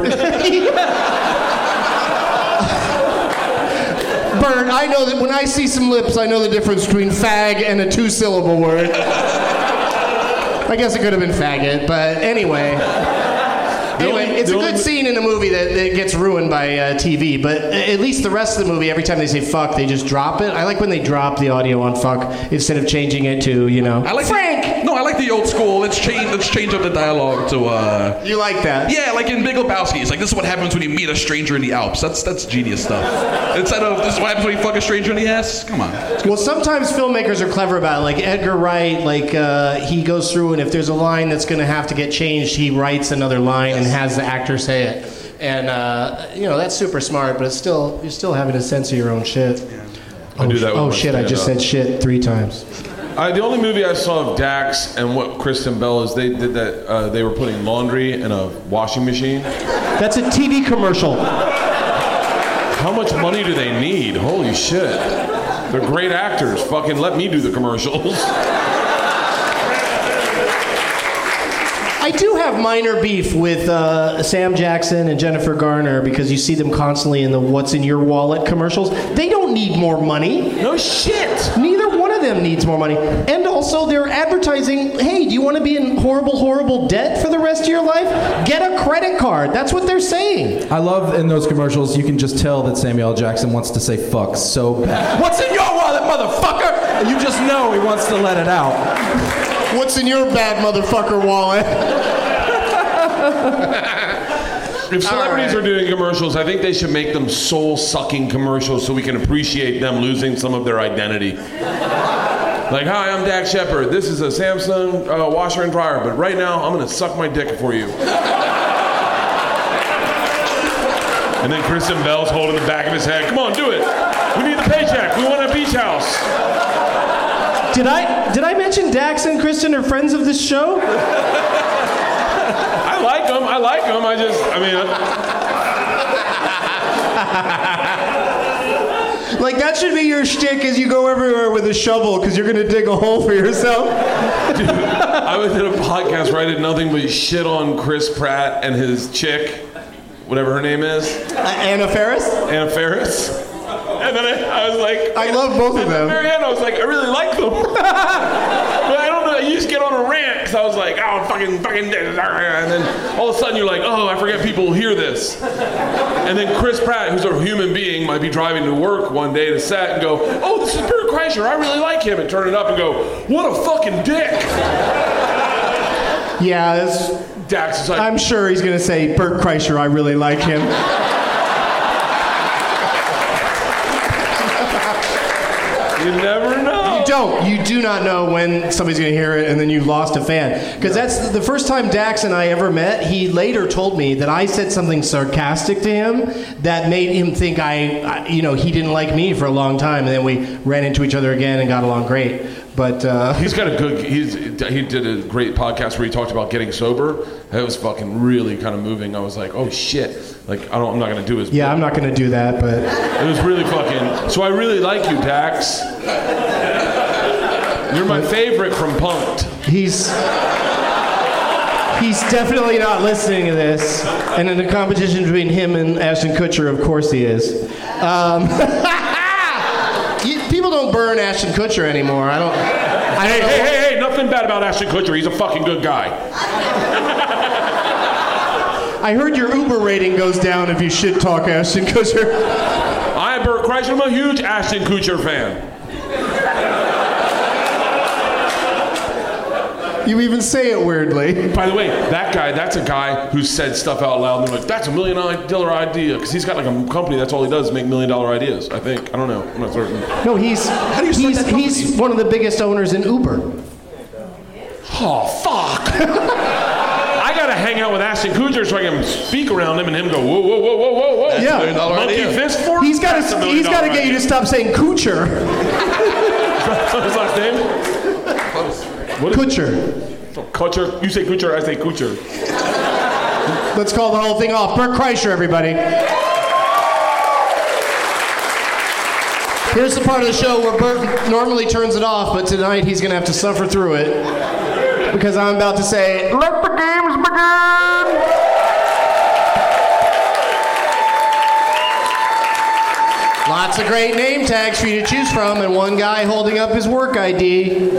Bert, I know that when I see some lips, I know the difference between fag and a 2-syllable word. I guess it could have been faggot, but anyway. It's a good scene in a movie that gets ruined by TV, but at least the rest of the movie, every time they say fuck, they just drop it. I like when they drop the audio on fuck instead of changing it to, Frank! I like the old school. Let's change up the dialogue to, You like that? Yeah, like in Big Lebowski. It's like, this is what happens when you meet a stranger in the Alps. That's genius stuff. Instead of, this is what happens when you fuck a stranger in the ass. Come on. Well, sometimes filmmakers are clever about it. Like Edgar Wright, he goes through, and if there's a line that's going to have to get changed, he writes another line and has the actor say it. And, that's super smart, but you're still having a sense of your own shit. Yeah. I do that with my shit, I just said shit 3 times. The only movie I saw of Dax and what Kristen Bell is, they did that, they were putting laundry in a washing machine. That's a TV commercial. How much money do they need? Holy shit. They're great actors. Fucking let me do the commercials. I do have minor beef with Sam Jackson and Jennifer Garner because you see them constantly in the What's in Your Wallet commercials. They don't need more money. No shit. Neither one of them needs more money. And also they're advertising, hey, do you want to be in horrible, horrible debt for the rest of your life? Get a credit card. That's what they're saying. I love in those commercials, you can just tell that Samuel L. Jackson wants to say fuck so bad. What's in your wallet, motherfucker? And you just know he wants to let it out. What's in your bad motherfucker wallet? If celebrities are doing commercials, I think they should make them soul-sucking commercials so we can appreciate them losing some of their identity. Like, hi, I'm Dax Shepard. This is a Samsung washer and dryer, but right now I'm going to suck my dick for you. And then Kristen Bell's holding the back of his head. Come on, do it. We need the paycheck. We want a beach house. Did I mention Dax and Kristen are friends of this show? I like them. Like, that should be your shtick as you go everywhere with a shovel because you're going to dig a hole for yourself. Dude, I was in a podcast where I did nothing but shit on Chris Pratt and his chick, whatever her name is. Anna Faris? Anna Faris. And then I was like... I love both of them. At the very end, I was like, I really like them. But I don't know, you just get on a rant because I was like, oh, fucking. And then all of a sudden you're like, oh, I forget people will hear this. And then Chris Pratt, who's a human being, might be driving to work one day to set and go, oh, this is Bert Kreischer, I really like him. And turn it up and go, what a fucking dick. Yeah, Dax is like, I'm sure he's going to say, Bert Kreischer, I really like him. You never know. You don't. You do not know when somebody's going to hear it and then you've lost a fan. Because that's the first time Dax and I ever met. He later told me that I said something sarcastic to him that made him think he didn't like me for a long time. And then we ran into each other again and got along great. But he's got he did a great podcast where he talked about getting sober. It was fucking really kind of moving. I was like, oh shit. Like, I'm not going to do his Yeah, I'm not going to do that, but... It was really fucking... So I really like you, Dax. You're my favorite from Punk'd. He's definitely not listening to this. And in the competition between him and Ashton Kutcher, of course he is. People don't burn Ashton Kutcher anymore. Hey, nothing bad about Ashton Kutcher. He's a fucking good guy. I heard your Uber rating goes down if you shit talk Ashton Kutcher. I'm Bert Kreischer. I'm a huge Ashton Kutcher fan. You even say it weirdly. By the way, that guy, that's a guy who said stuff out loud and they're like, that's $1 million idea. Because he's got like a company, that's all he does is make $1 million ideas, I think. I don't know. I'm not certain. No, he's one of the biggest owners in Uber. Oh, fuck. I gotta hang out with Ashton Kutcher so I can speak around him and him go, whoa, whoa, whoa, whoa, whoa, whoa. Yeah. Monkey fist for him? He's got to get you to stop saying Kutcher. What's his last name? Kutcher. Kutcher? You say Kutcher, I say Kutcher. Let's call the whole thing off. Bert Kreischer, everybody. Here's the part of the show where Bert normally turns it off, but tonight he's going to have to suffer through it. Because I'm about to say, let the games begin! Lots of great name tags for you to choose from, and one guy holding up his work ID.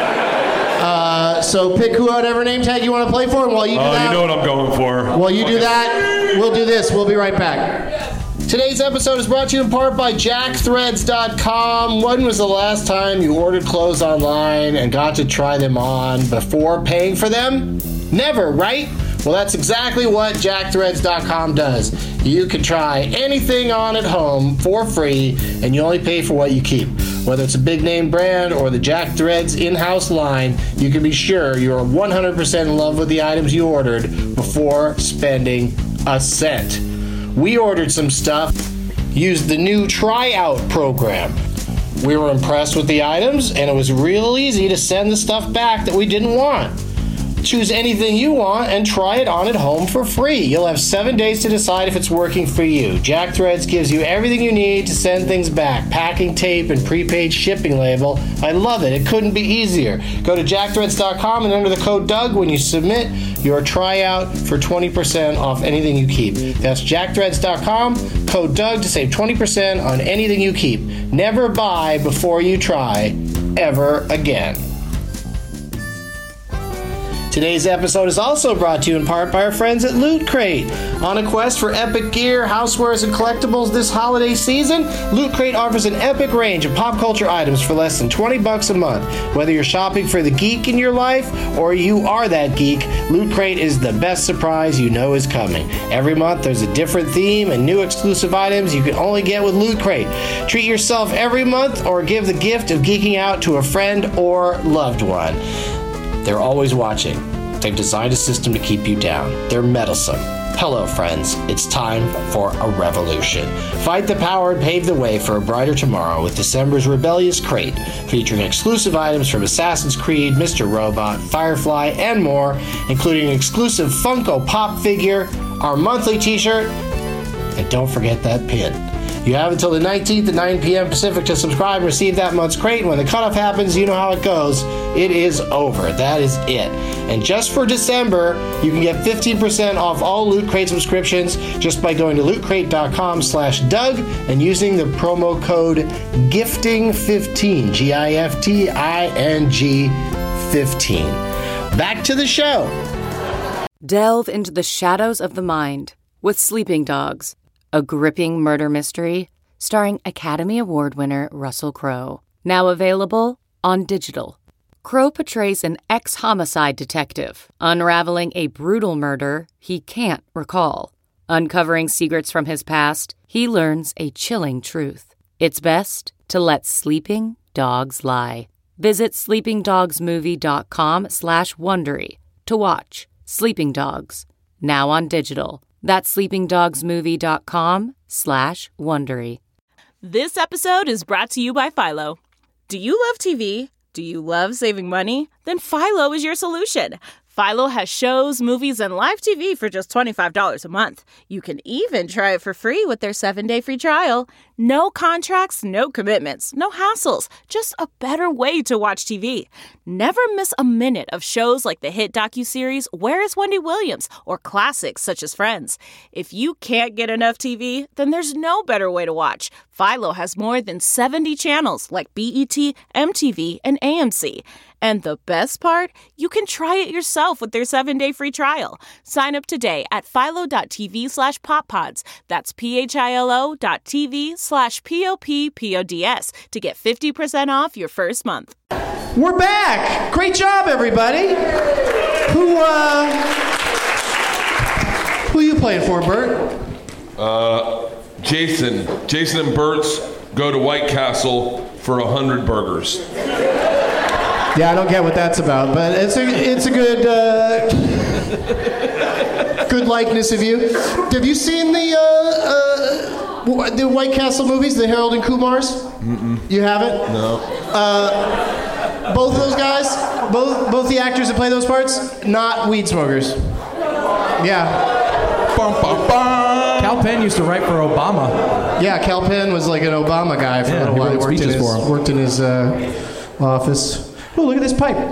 So pick whatever name tag you want to play for, and while you do that... you know what I'm going for. While you do that, we'll do this. We'll be right back. Today's episode is brought to you in part by JackThreads.com. When was the last time you ordered clothes online and got to try them on before paying for them? Never, right? Well, that's exactly what JackThreads.com does. You can try anything on at home for free, and you only pay for what you keep. Whether it's a big name brand or the Jack Threads in-house line, you can be sure you're 100% in love with the items you ordered before spending a cent. We ordered some stuff, used the new tryout program. We were impressed with the items, and it was real easy to send the stuff back that we didn't want. Choose anything you want and try it on at home for free. You'll have 7 days to decide if it's working for you. Jack Threads gives you everything you need to send things back. Packing tape and prepaid shipping label. I love it. It couldn't be easier. Go to jackthreads.com and enter the code Doug when you submit your tryout for 20% off anything you keep. That's jackthreads.com, code Doug to save 20% on anything you keep. Never buy before you try, ever again. Today's episode is also brought to you in part by our friends at Loot Crate. On a quest for epic gear, housewares, and collectibles this holiday season, Loot Crate offers an epic range of pop culture items for less than $20 a month. Whether you're shopping for the geek in your life or you are that geek, Loot Crate is the best surprise you know is coming. Every month there's a different theme and new exclusive items you can only get with Loot Crate. Treat yourself every month or give the gift of geeking out to a friend or loved one. They're always watching. They've designed a system to keep you down. They're meddlesome. Hello, friends. It's time for a revolution. Fight the power and pave the way for a brighter tomorrow with December's Rebellious Crate, featuring exclusive items from Assassin's Creed, Mr. Robot, Firefly, and more, including an exclusive Funko Pop figure, our monthly t-shirt, and don't forget that pin. You have until the 19th at 9 p.m. Pacific to subscribe and receive that month's crate. When the cutoff happens, you know how it goes. It is over. That is it. And just for December, you can get 15% off all Loot Crate subscriptions just by going to lootcrate.com/Doug and using the promo code GIFTING15, GIFTING 15. Back to the show. Delve into the shadows of the mind with Sleeping Dogs, a gripping murder mystery starring Academy Award winner Russell Crowe. Now available on digital. Crowe portrays an ex-homicide detective, unraveling a brutal murder he can't recall. Uncovering secrets from his past, he learns a chilling truth. It's best to let sleeping dogs lie. Visit sleepingdogsmovie.com/Wondery to watch Sleeping Dogs, now on digital. That's sleepingdogsmovie.com/Wondery. This episode is brought to you by Philo. Do you love TV? Do you love saving money? Then Philo is your solution. Philo has shows, movies, and live TV for just $25 a month. You can even try it for free with their 7-day free trial. No contracts, no commitments, no hassles. Just a better way to watch TV. Never miss a minute of shows like the hit docuseries Where is Wendy Williams? Or classics such as Friends. If you can't get enough TV, then there's no better way to watch. Philo has more than 70 channels like BET, MTV, and AMC. And the best part? You can try it yourself with their 7-day free trial. Sign up today at philo.tv/poppods. That's philo.tv/POPPODS to get 50% off your first month. We're back. Great job, everybody. Who are you playing for, Bert? Jason. Jason and Bert's go to White Castle for 100 burgers. Yeah, I don't get what that's about, but it's a good good likeness of you. Have you seen the White Castle movies, the Harold and Kumars? Mm-mm. You haven't? No. Both of those guys, both the actors that play those parts, not weed smokers. Yeah. Bum, bum, bum. Cal Penn used to write for Obama. Yeah, Cal Penn was like an Obama guy for a little while. He worked in his office. Oh, look at this pipe.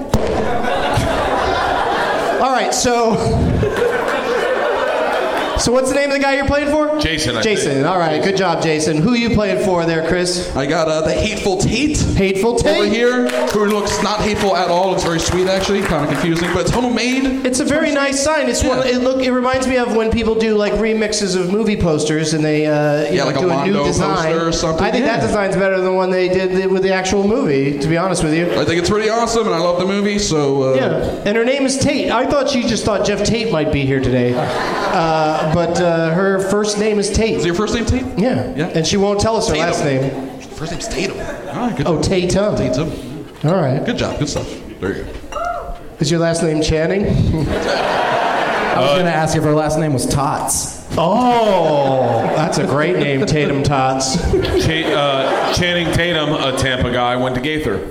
All right, so what's the name of the guy you're playing for? Jason. Jason. All right, good job, Jason. Who are you playing for there, Chris? I got the Hateful Tate. Hateful Tate. Over here, who looks not hateful at all. Looks very sweet, actually. Kind of confusing, but it's homemade. It's a very nice sign. It's it reminds me of when people do like remixes of movie posters and they like do a new design. poster or something. I think that design's better than the one they did with the actual movie, to be honest with you. I think it's pretty awesome, and I love the movie, so... Yeah, and her name is Tate. I thought she just thought Jeff Tate might be here today. But her first name is Tate. Is your first name Tate? Yeah. And she won't tell us her last name. First name's Tatum. Tatum. Tatum. All right. Good job. Good stuff. There you go. Is your last name Channing? I was going to ask if her last name was Tots. Oh, that's a great name, Tatum Tots. Channing Tatum, a Tampa guy, went to Gaither.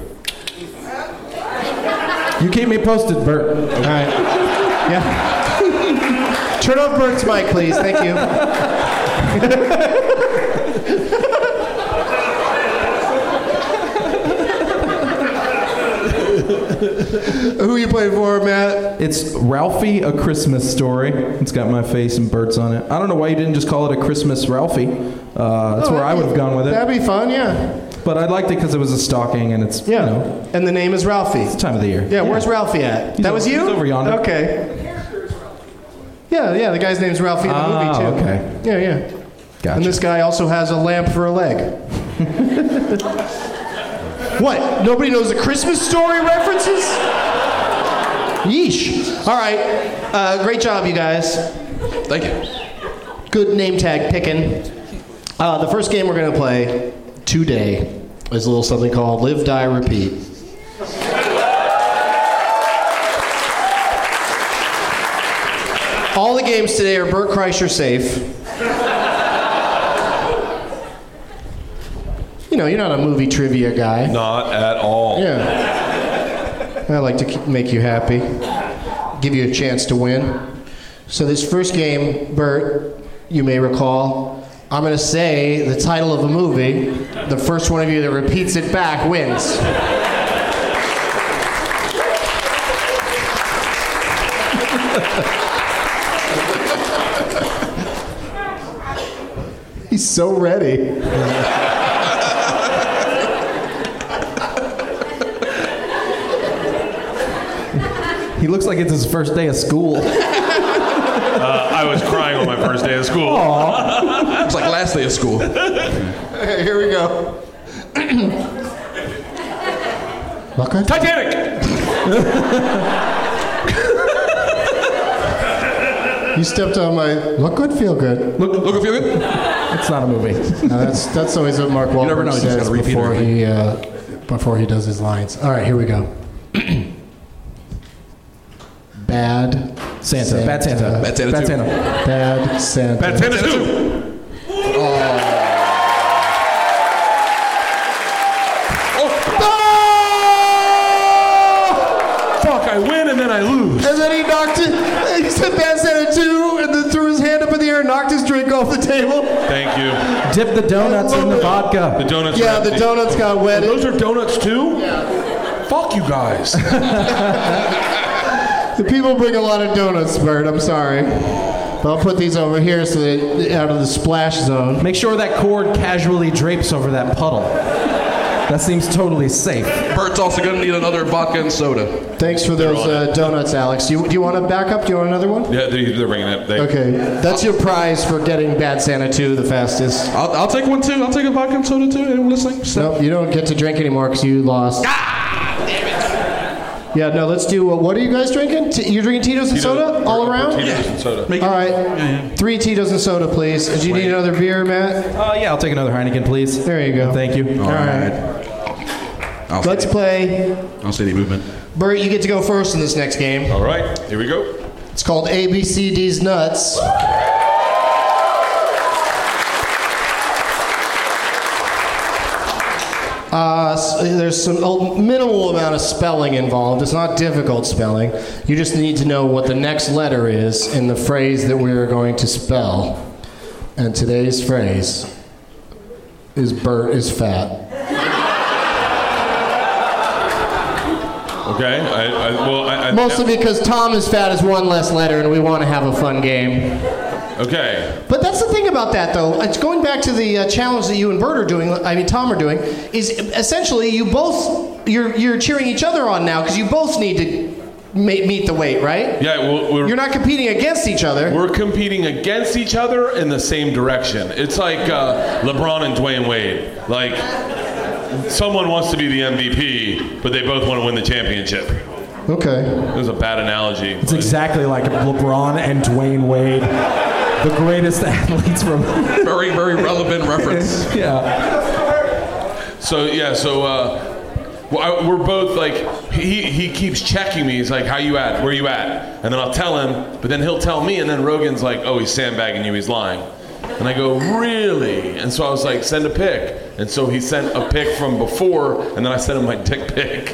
You keep me posted, Bert. All right. Yeah. Turn off Bert's mic, please. Thank you. Who are you playing for, Matt? It's Ralphie, A Christmas Story. It's got my face and Bert's on it. I don't know why you didn't just call it A Christmas Ralphie. That's where I would have gone with it. That'd be fun, yeah. But I liked it because it was a stocking and it's, And the name is Ralphie. It's the time of the year. Yeah, where's Ralphie at? That was you? He's over yonder. Okay. Yeah, the guy's name's Ralphie in the movie, too. Okay. Yeah. Gotcha. And this guy also has a lamp for a leg. What? Nobody knows the Christmas Story references? Yeesh. All right. Great job, you guys. Thank you. Good name tag picking. The first game we're going to play today is a little something called Live, Die, Repeat. All the games today are Bert Kreischer safe. You know, you're not a movie trivia guy. Not at all. Yeah. I like to make you happy, give you a chance to win. So this first game, Bert, you may recall, I'm going to say the title of a movie. The first one of you that repeats it back wins. He's so ready. He looks like it's his first day of school. I was crying on my first day of school. It's like last day of school. Okay, here we go. Titanic! You stepped on my look good, feel good. Look and feel good? It's not a movie. That's always what Mark never know, Wahlberg you just says gotta repeat before he does his lines. All right, here we go. Bad Santa. Bad Santa. Bad Santa Bad 2. Santa. Bad Santa. Bad Santa 2! Fuck, I win and then I lose. And then he knocked it. He said Bad Santa 2 and then threw his hand up in the air and knocked his drink off the table. Thank you. Dip the donuts in the vodka. The donuts Yeah, are the empty. donuts got wet. Those are donuts too? Yeah. Fuck you guys. The people bring a lot of donuts, Bert. I'm sorry. But I'll put these over here so they're out of the splash zone. Make sure that cord casually drapes over that puddle. That seems totally safe. Bert's also going to need another vodka and soda. Thanks for those donuts, Alex. Do you want to back up? Do you want another one? Yeah, they're bringing it. Okay, that's your prize for getting Bad Santa 2 the fastest. I'll take one too. I'll take a vodka and soda too. Anyone listening? Nope, you don't get to drink anymore because you lost. Yeah, no, let's do, what are you guys drinking? You're drinking Tito's and soda all around? Tito's and soda. All right, 3 Tito's and soda, please. Do you need another beer, Matt? Yeah, I'll take another Heineken, please. There you go. Thank you. All right. Let's play. I'll see the movement. Bert, you get to go first in this next game. All right, here we go. It's called ABCD's Nuts. There's some minimal amount of spelling involved. It's not difficult spelling. You just need to know what the next letter is in the phrase that we're going to spell. And today's phrase is Bert is fat. Okay. Mostly because Tom is fat is one less letter, and we want to have a fun game. Okay. But that's the thing about that, though. It's going back to the challenge that you and Bert are doing. I mean, Tom are doing is essentially you both you're cheering each other on now because you both need to meet the weight, right? Yeah. You're not competing against each other. We're competing against each other in the same direction. It's like LeBron and Dwayne Wade. Like someone wants to be the MVP, but they both want to win the championship. Okay. It was a bad analogy. It's exactly like LeBron and Dwayne Wade, the greatest athletes from. Very, very relevant reference. Yeah. So we're both like he keeps checking me. He's like, "How you at? Where you at?" And then I'll tell him, but then he'll tell me, and then Rogan's like, "Oh, he's sandbagging you. He's lying." And I go, "Really?" And so I was like, "Send a pic." And so he sent a pic from before, and then I sent him my dick pic.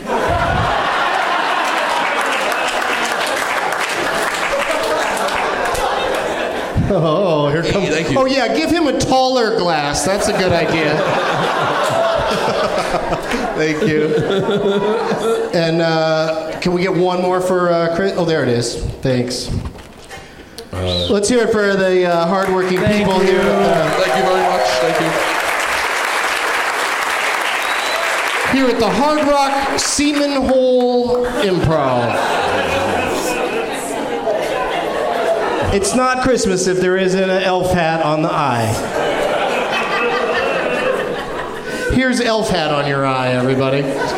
Oh, here comes. Thank you. Oh yeah, give him a taller glass. That's a good idea. Thank you. And can we get one more for Chris? Oh, there it is. Thanks. Let's hear it for the hardworking people here. Thank you very much. Thank you. Here at the Hard Rock Seaman Hole Improv. It's not Christmas if there isn't an elf hat on the eye. Here's elf hat on your eye, everybody.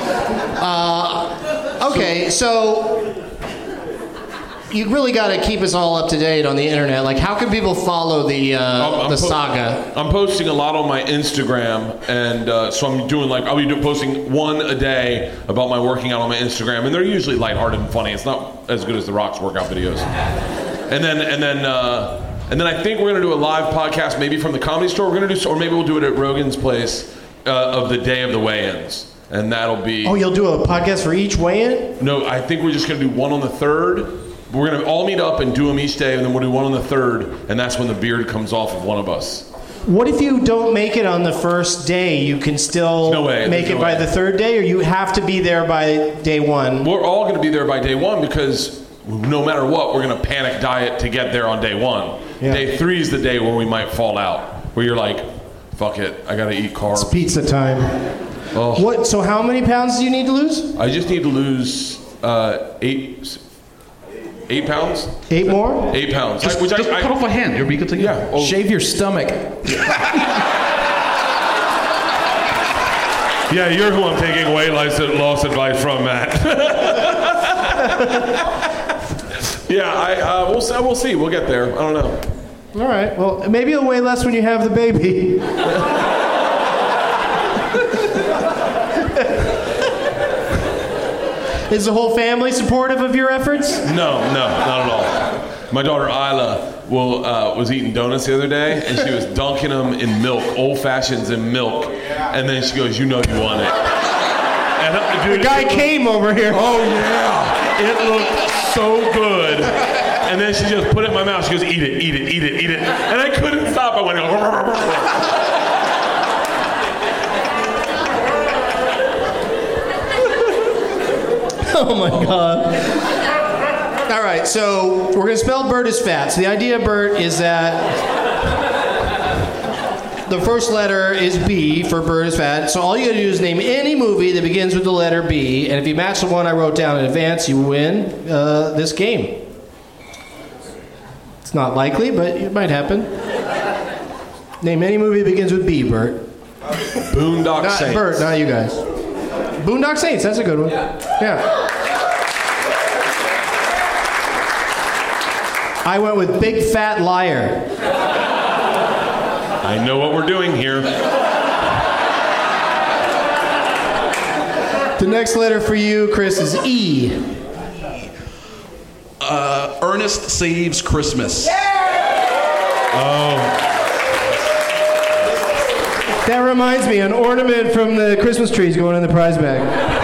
Okay, so you really got to keep us all up to date on the internet. Like, how can people follow the saga? I'm posting a lot on my Instagram, and so I'm doing I'll be posting one a day about my working out on my Instagram, and they're usually lighthearted and funny. It's not as good as The Rock's workout videos. And then I think we're gonna do a live podcast, maybe from the Comedy Store. We're gonna do, or maybe we'll do it at Rogan's place of the day of the weigh-ins, and that'll be. Oh, you'll do a podcast for each weigh-in? No, I think we're just gonna do one on the 3rd. We're gonna all meet up and do them each day, and then we'll do one on the 3rd, and that's when the beard comes off of one of us. What if you don't make it on the first day? You can still No way. make There's it no by way. the third day, or you have to be there by day one? We're all going to be there by day one because no matter what, we're going to panic diet to get there on day one. Yeah. Day 3 is the day where we might fall out, where you're like, fuck it, I got to eat carbs. It's pizza time. Oh. What? So how many pounds do you need to lose? I just need to lose 8 pounds. 8 more? 8 pounds. Just cut off a hand. You'll be good to go. Yeah. Oh, Shave your stomach. yeah, you're who I'm taking weight loss advice from, Matt. Yeah, we'll see. We'll get there. I don't know. All right. Well, maybe you'll weigh less when you have the baby. Is the whole family supportive of your efforts? No, not at all. My daughter Isla was eating donuts the other day, and she was dunking them in milk, old fashions in milk, and then she goes, "You know you want it." And dude, The guy came over here. Oh yeah, it looked so good. And then she just put it in my mouth. She goes, "Eat it, eat it, eat it, eat it," and I couldn't stop. I went. Oh my God. All right, so we're going to spell Bert as fat. So the idea, Bert, is that the first letter is B for Bert is fat. So all you got to do is name any movie that begins with the letter B, and if you match the one I wrote down in advance, you win this game. It's not likely, but it might happen. Name any movie that begins with B, Bert. Boondock Not Saints. Bert, not you guys. Boondock Saints, that's a good one. Yeah. I went with Big Fat Liar. I know what we're doing here. The next letter for you, Chris, is E. Ernest Saves Christmas. Oh. That reminds me, an ornament from the Christmas tree is going in the prize bag.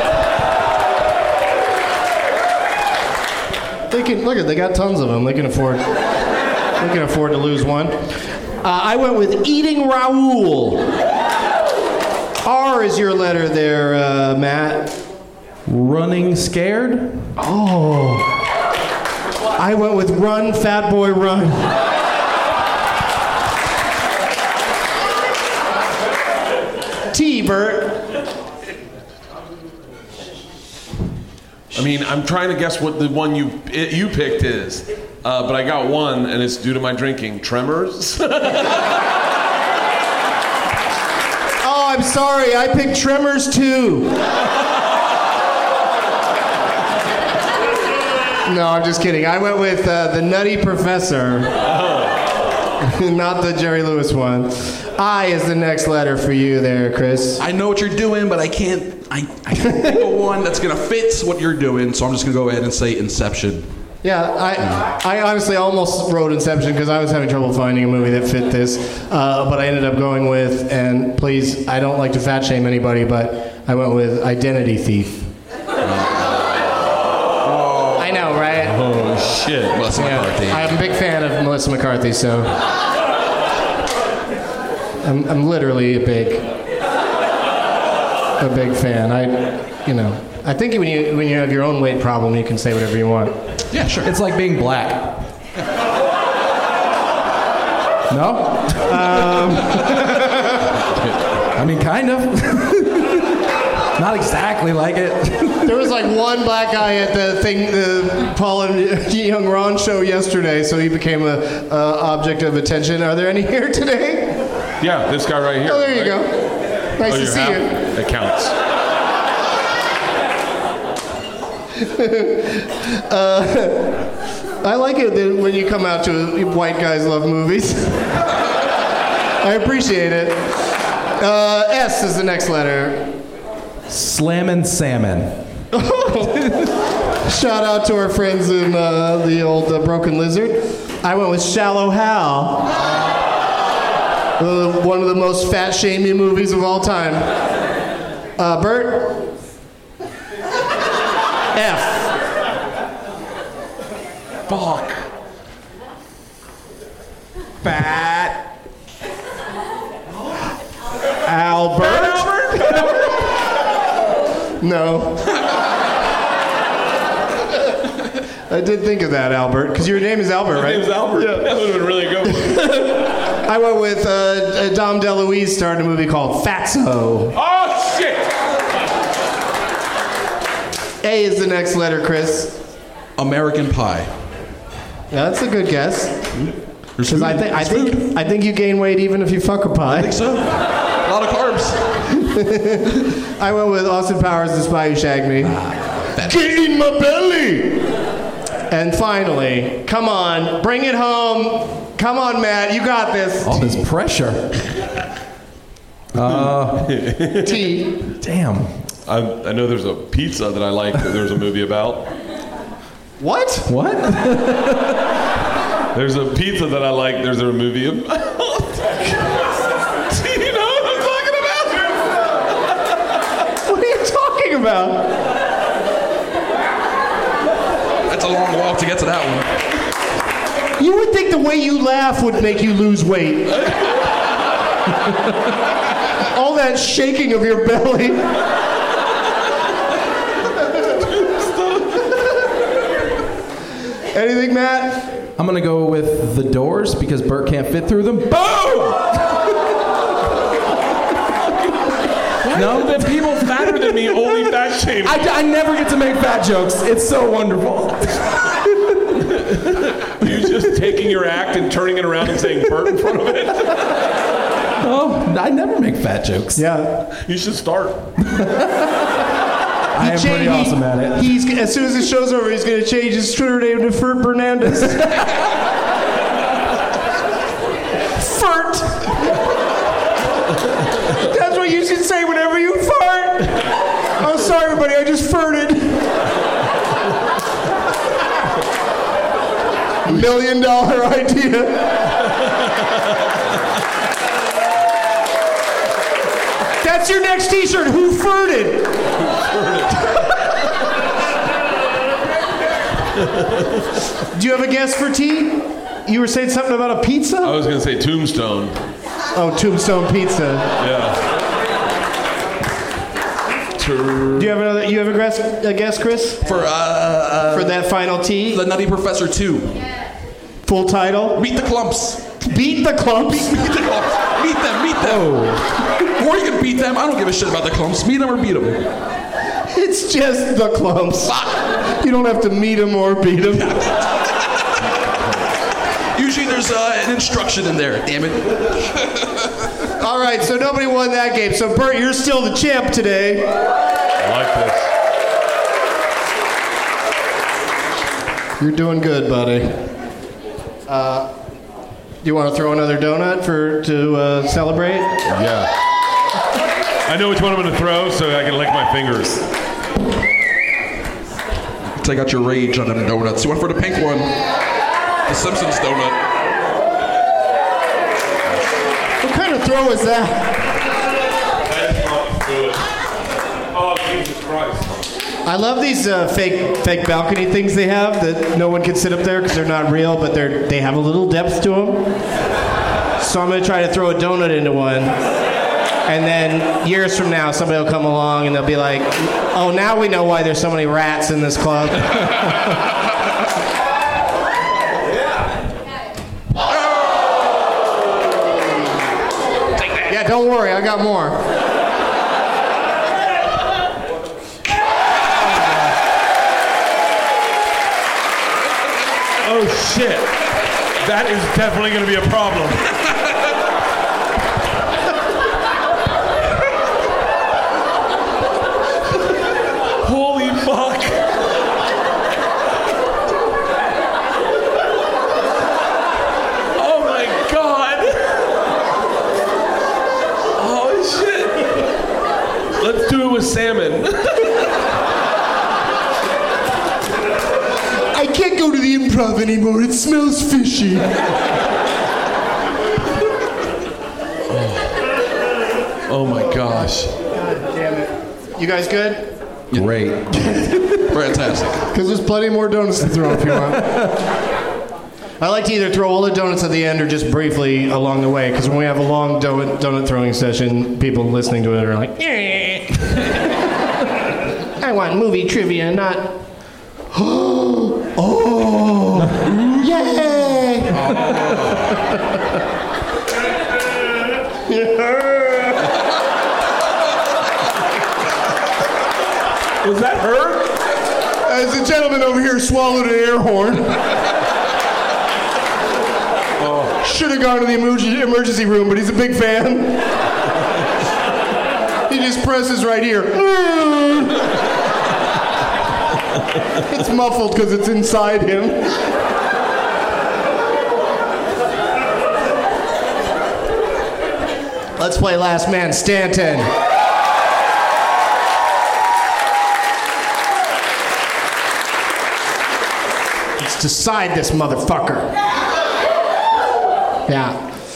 They got tons of them. They can afford to lose one. I went with Eating Raoul. R is your letter there, Matt. Running scared? Oh. I went with Run, Fat Boy, Run. T, Bert. I mean, I'm trying to guess what the one you picked is, but I got one, and it's due to my drinking. Tremors. Oh, I'm sorry. I picked Tremors too. No, I'm just kidding. I went with the Nutty Professor. Not the Jerry Lewis one. I is the next letter for you there, Chris. I know what you're doing, but I can't think of one that's gonna fit what you're doing, so I'm just gonna go ahead and say Inception. Yeah, I honestly almost wrote Inception because I was having trouble finding a movie that fit this, but I ended up going with, and please, I don't like to fat shame anybody, but I went with Identity Thief. I know, right? Oh shit. Melissa McCarthy. I'm a big fan of Melissa McCarthy, so I'm literally a big fan. I think when you have your own weight problem, you can say whatever you want. Yeah, sure. It's like being black. No? I mean, kind of. Not exactly like it. There was like one black guy at the Paul and Young Ron show yesterday, so he became a object of attention. Are there any here today? Yeah, this guy right here. Oh, there you right? go. Nice to you see have? you. It counts. I like it that when you come out to White Guys Love Movies. I appreciate it. S is the next letter. Slammin' salmon. Shout out to our friends in the old Broken Lizard. I went with Shallow Hal. One of the most fat-shaming movies of all time. Bert? F. Fuck. Fat. No. I did think of that, Albert, because your name is Albert, right? My name's Albert. Yeah. That would have been really good. I went with Dom DeLuise starred in a movie called Fatso. Oh, shit! A is the next letter, Chris. American Pie. Yeah, that's a good guess. There's food. I think you gain weight even if you fuck a pie. I think so. A lot of carbs. I went with Austin Powers, The Spy Who Shagged Me. Get in my belly! And finally, come on, bring it home. Come on, Matt, you got this. All this pressure. T. Damn. I know there's a pizza that I like that there's a movie about. What? What? There's a pizza that I like there's a movie about. Do you know what I'm talking about? What are you talking about? That's a long walk to get to that one. You would think the way you laugh would make you lose weight. All that shaking of your belly. Anything, Matt? I'm gonna go with The Doors because Bert can't fit through them. Boom! No, the people fatter than me only fat shame. I never get to make fat jokes. It's so wonderful. You just taking your act and turning it around and saying Bert in front of it? Oh, I never make fat jokes. Yeah. You should start. I am pretty awesome at it. He's as soon as the show's over, he's going to change his Twitter name to Fert Bernandez. Fert. That's what you should say whenever you fart. Oh, sorry, everybody, I just farted. $1 million idea. That's your next T-shirt. Who farted? Do you have a guess for T? You were saying something about a pizza? I was going to say Tombstone. Oh, Tombstone Pizza. Yeah. Do you have another? You have a guess, Chris? For that final T? The Nutty Professor 2. Full title? Meet the Clumps. Beat the Clumps? Meet the Clumps. Meet them. Oh. Or you can beat them. I don't give a shit about the Clumps. Meet them or beat them. It's just the Clumps. You don't have to meet them or beat them. Usually there's an instruction in there. Damn it. All right, so nobody won that game. So Bert, you're still the champ today. I like this. You're doing good, buddy. You want to throw another donut to celebrate? Yeah. I know which one I'm going to throw, so I can lick my fingers. Take out your rage on them donuts. You went for the pink one. The Simpsons donut. What kind of throw is that? That is not good. Oh, Jesus Christ. I love these fake balcony things they have that no one can sit up there because they're not real, but they have a little depth to them. So I'm going to try to throw a donut into one. And then years from now, somebody will come along and they'll be like, oh, now we know why there's so many rats in this club. Yeah, don't worry, I got more. Oh, shit. That is definitely going to be a problem. Holy fuck. Oh my god. Oh shit. Let's do it with salmon. I can't go to the Improv anymore. It smells fishy. Oh my gosh. God damn it. You guys good? Great. Fantastic. Because there's plenty more donuts to throw if you want. I like to either throw all the donuts at the end or just briefly along the way. Because when we have a long donut throwing session, people listening to it are like, I want movie trivia, not. Oh! Yay! Was that her? As the gentleman over here swallowed an air horn. Should have gone to the emergency room, but he's a big fan. He just presses right here. It's muffled because it's inside him. Let's play Last Man Stanton. Let's decide this motherfucker. Yeah.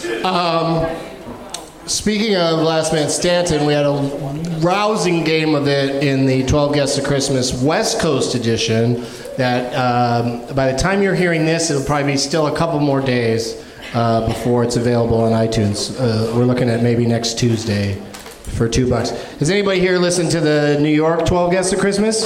Speaking of Last Man Stanton, we had a rousing game of it in the 12 Guests of Christmas West Coast edition that by the time you're hearing this, it'll probably be still a couple more days before it's available on iTunes. We're looking at maybe next Tuesday for $2. Has anybody here listened to the New York 12 Guests of Christmas?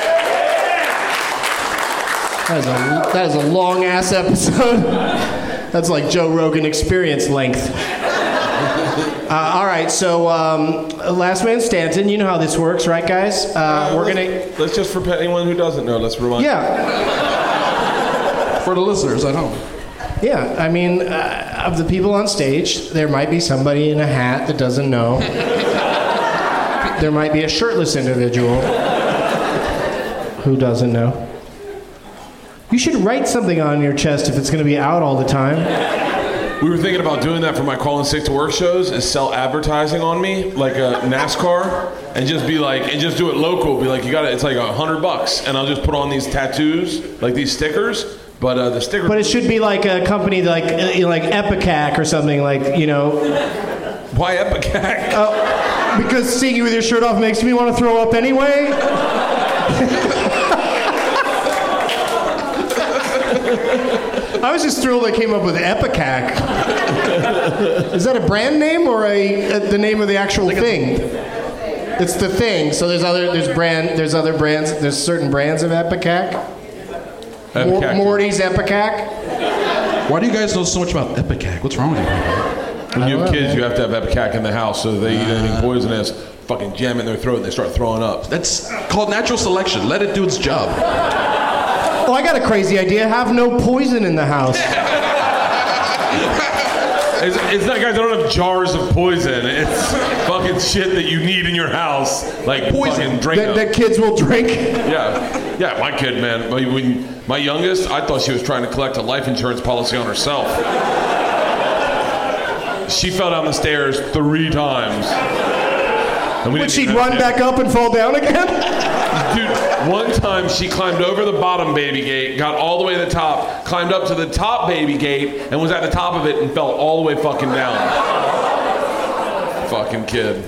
That is a long-ass episode. That's like Joe Rogan Experience length. All right, so Last Man Stanton, you know how this works, right, guys? Let's just, for anyone who doesn't know, let's rewind. Yeah. For the listeners at home. Yeah, I mean, of the people on stage, there might be somebody in a hat that doesn't know. There might be a shirtless individual who doesn't know. You should write something on your chest if it's going to be out all the time. We were thinking about doing that for my Call in Sick to Work shows, is sell advertising on me, like a NASCAR, and just be like, and just do it local. Be like, you got it. It's like $100, and I'll just put on these tattoos, like these stickers. But the stickers. But it should be like a company like Epicac or something, like, you know. Why Epicac? Because seeing you with your shirt off makes me want to throw up anyway. I was just thrilled I came up with Epicac. Is that a brand name or the name of the actual thing? It's the thing. So there's other brands. There's certain brands of Epicac. Morty's Epicac. Why do you guys know so much about Epicac? What's wrong with you? When you have kids, you have to have Epicac in the house so they eat anything poisonous, fucking jam it in their throat, and they start throwing up. That's called natural selection. Let it do its job. Oh, I got a crazy idea. Have no poison in the house. It's not, guys, I don't have jars of poison. It's fucking shit that you need in your house. Like poison. That kids will drink? Yeah, my kid, man. My youngest, I thought she was trying to collect a life insurance policy on herself. She fell down the stairs 3 times. Would she run back up and fall down again? Dude, one time she climbed over the bottom baby gate, got all the way to the top, climbed up to the top baby gate, and was at the top of it and fell all the way fucking down. Fucking kid.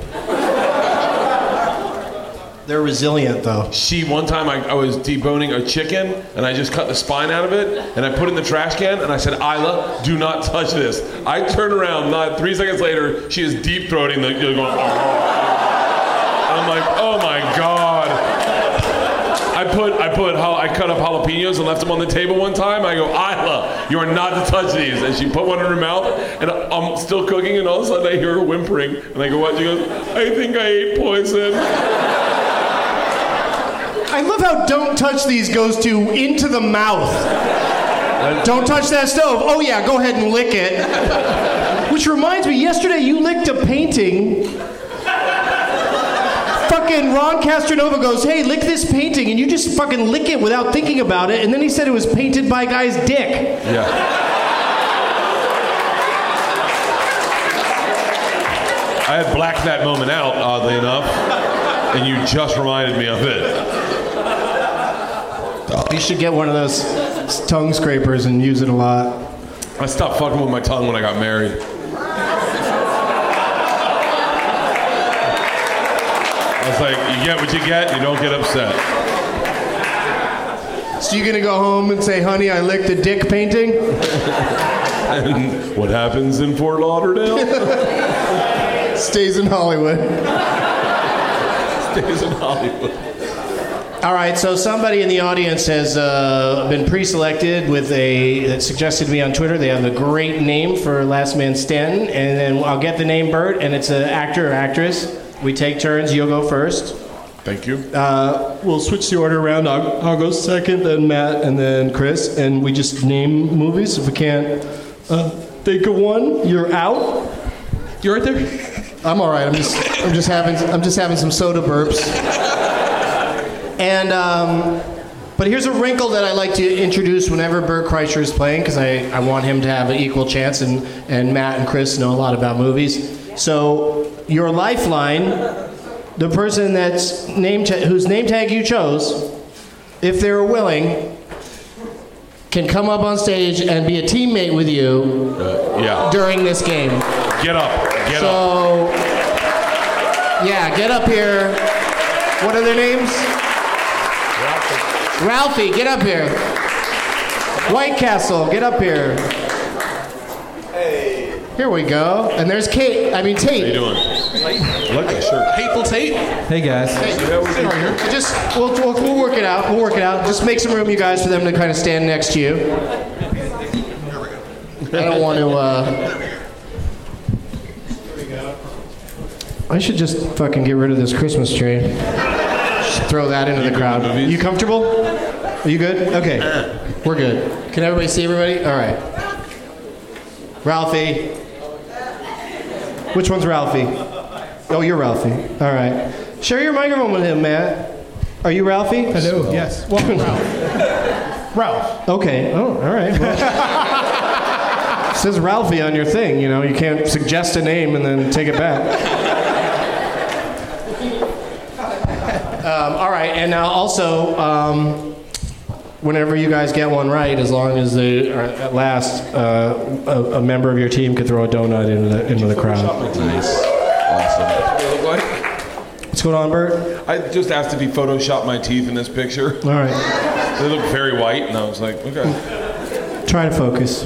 They're resilient, though. One time I was deboning a chicken, and I just cut the spine out of it, and I put it in the trash can, and I said, Isla, do not touch this. I turned around, not 3 seconds later, she is deep-throating the... going, I'm like, oh my God. I cut up jalapenos and left them on the table one time. I go, Isla, you are not to touch these. And she put one in her mouth, and I'm still cooking, and all of a sudden I hear her whimpering. And I go, what? She goes, I think I ate poison. I love how don't touch these goes to into the mouth. Don't touch that stove. Oh yeah, go ahead and lick it. Which reminds me, yesterday you licked a painting. Fucking Ron Castronova goes, hey, lick this painting, and you just fucking lick it without thinking about it, and then he said it was painted by a guy's dick. Yeah. I had blacked that moment out, oddly enough, and you just reminded me of it. You should get one of those tongue scrapers and use it a lot. I stopped fucking with my tongue when I got married. I was like, you get what you get, you don't get upset. So you gonna go home and say, honey, I licked a dick painting? And what happens in Fort Lauderdale? Stays in Hollywood. Stays in Hollywood. All right, so somebody in the audience has been pre-selected with that suggested to me on Twitter. They have a great name for Last Man Standing, and then I'll get the name, Bert, and it's an actor or actress. We take turns. You'll go first. Thank you. We'll switch the order around. I'll go second, then Matt, and then Chris, and we just name movies. If we can't think of one, you're out. You right there? I'm all right. I'm just having some soda burps. And but here's a wrinkle that I like to introduce whenever Bert Kreischer is playing, because I want him to have an equal chance, and Matt and Chris know a lot about movies. So your lifeline, the person whose name tag you chose, if they're willing, can come up on stage and be a teammate with you during this game. Get up. So, yeah, get up here. What are their names? Ralphie, get up here. White Castle, get up here. Hey. Here we go. And there's Tate. How you doing? I like that shirt. Hateful Tate. Hey guys. We'll work it out. We'll work it out. Just make some room, you guys, for them to kind of stand next to you. I don't want to. I should just fucking get rid of this Christmas tree. Just throw that into the crowd. You comfortable? Are you good? Okay. We're good. Can everybody see everybody? All right. Ralphie. Which one's Ralphie? Oh, you're Ralphie. All right. Share your microphone with him, Matt. Are you Ralphie? Hello. Yes. Welcome, Ralph. Ralph. Okay. Oh, all right. Well, it says Ralphie on your thing. You know, you can't suggest a name and then take it back. All right, and also, whenever you guys get one right, as long as they are at last, a member of your team could throw a donut into the crowd. Nice. Awesome. What's going on, Bert? I just asked if he photoshopped my teeth in this picture. All right. They look very white, and I was like, okay. Try to focus.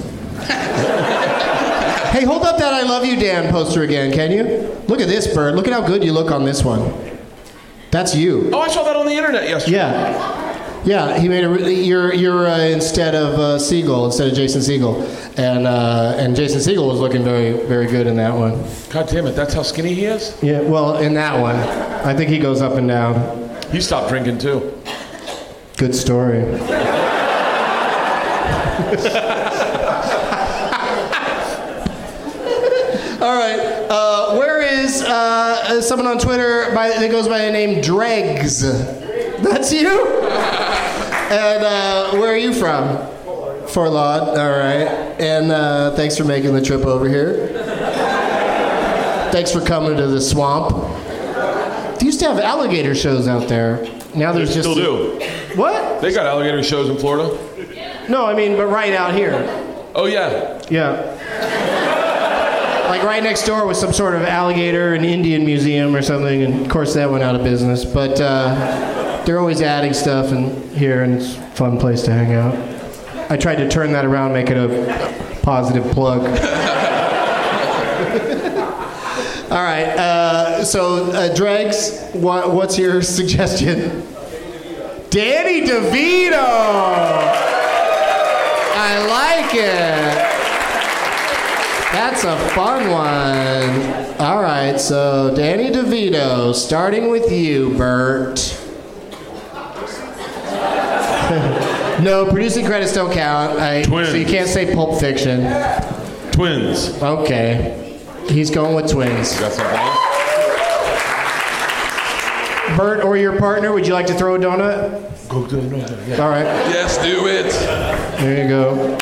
Hey, hold up that I Love You, Dan poster again, can you? Look at this, Bert. Look at how good you look on this one. That's you. Oh, I saw that on the internet yesterday. Yeah, he made you're instead of Segel, instead of Jason Segel, and Jason Segel was looking very, very good in that one. God damn it, that's how skinny he is? Yeah, well, in that one, I think he goes up and down. You stopped drinking too. Good story. All right. Where is someone on Twitter that goes by the name Dregs? That's you? And where are you from? Fort Laud. All right. And thanks for making the trip over here. Thanks for coming to the swamp. They used to have alligator shows out there. Now there's they just still do. What? They got alligator shows in Florida? No, I mean, but right out here. Oh yeah. Yeah. Like right next door was some sort of alligator and Indian museum or something, and of course that went out of business. But they're always adding stuff in here, and it's a fun place to hang out. I tried to turn that around, make it a positive plug. All right, so Dregs, what's your suggestion? Danny DeVito! I like it. That's a fun one. All right, so Danny DeVito, starting with you, Bert. No, producing credits don't count. Twins. So you can't say Pulp Fiction. Twins. Okay. He's going with Twins. Got something else? Bert or your partner, would you like to throw a donut? Go do it. Yeah. All right. Yes, do it. There you go.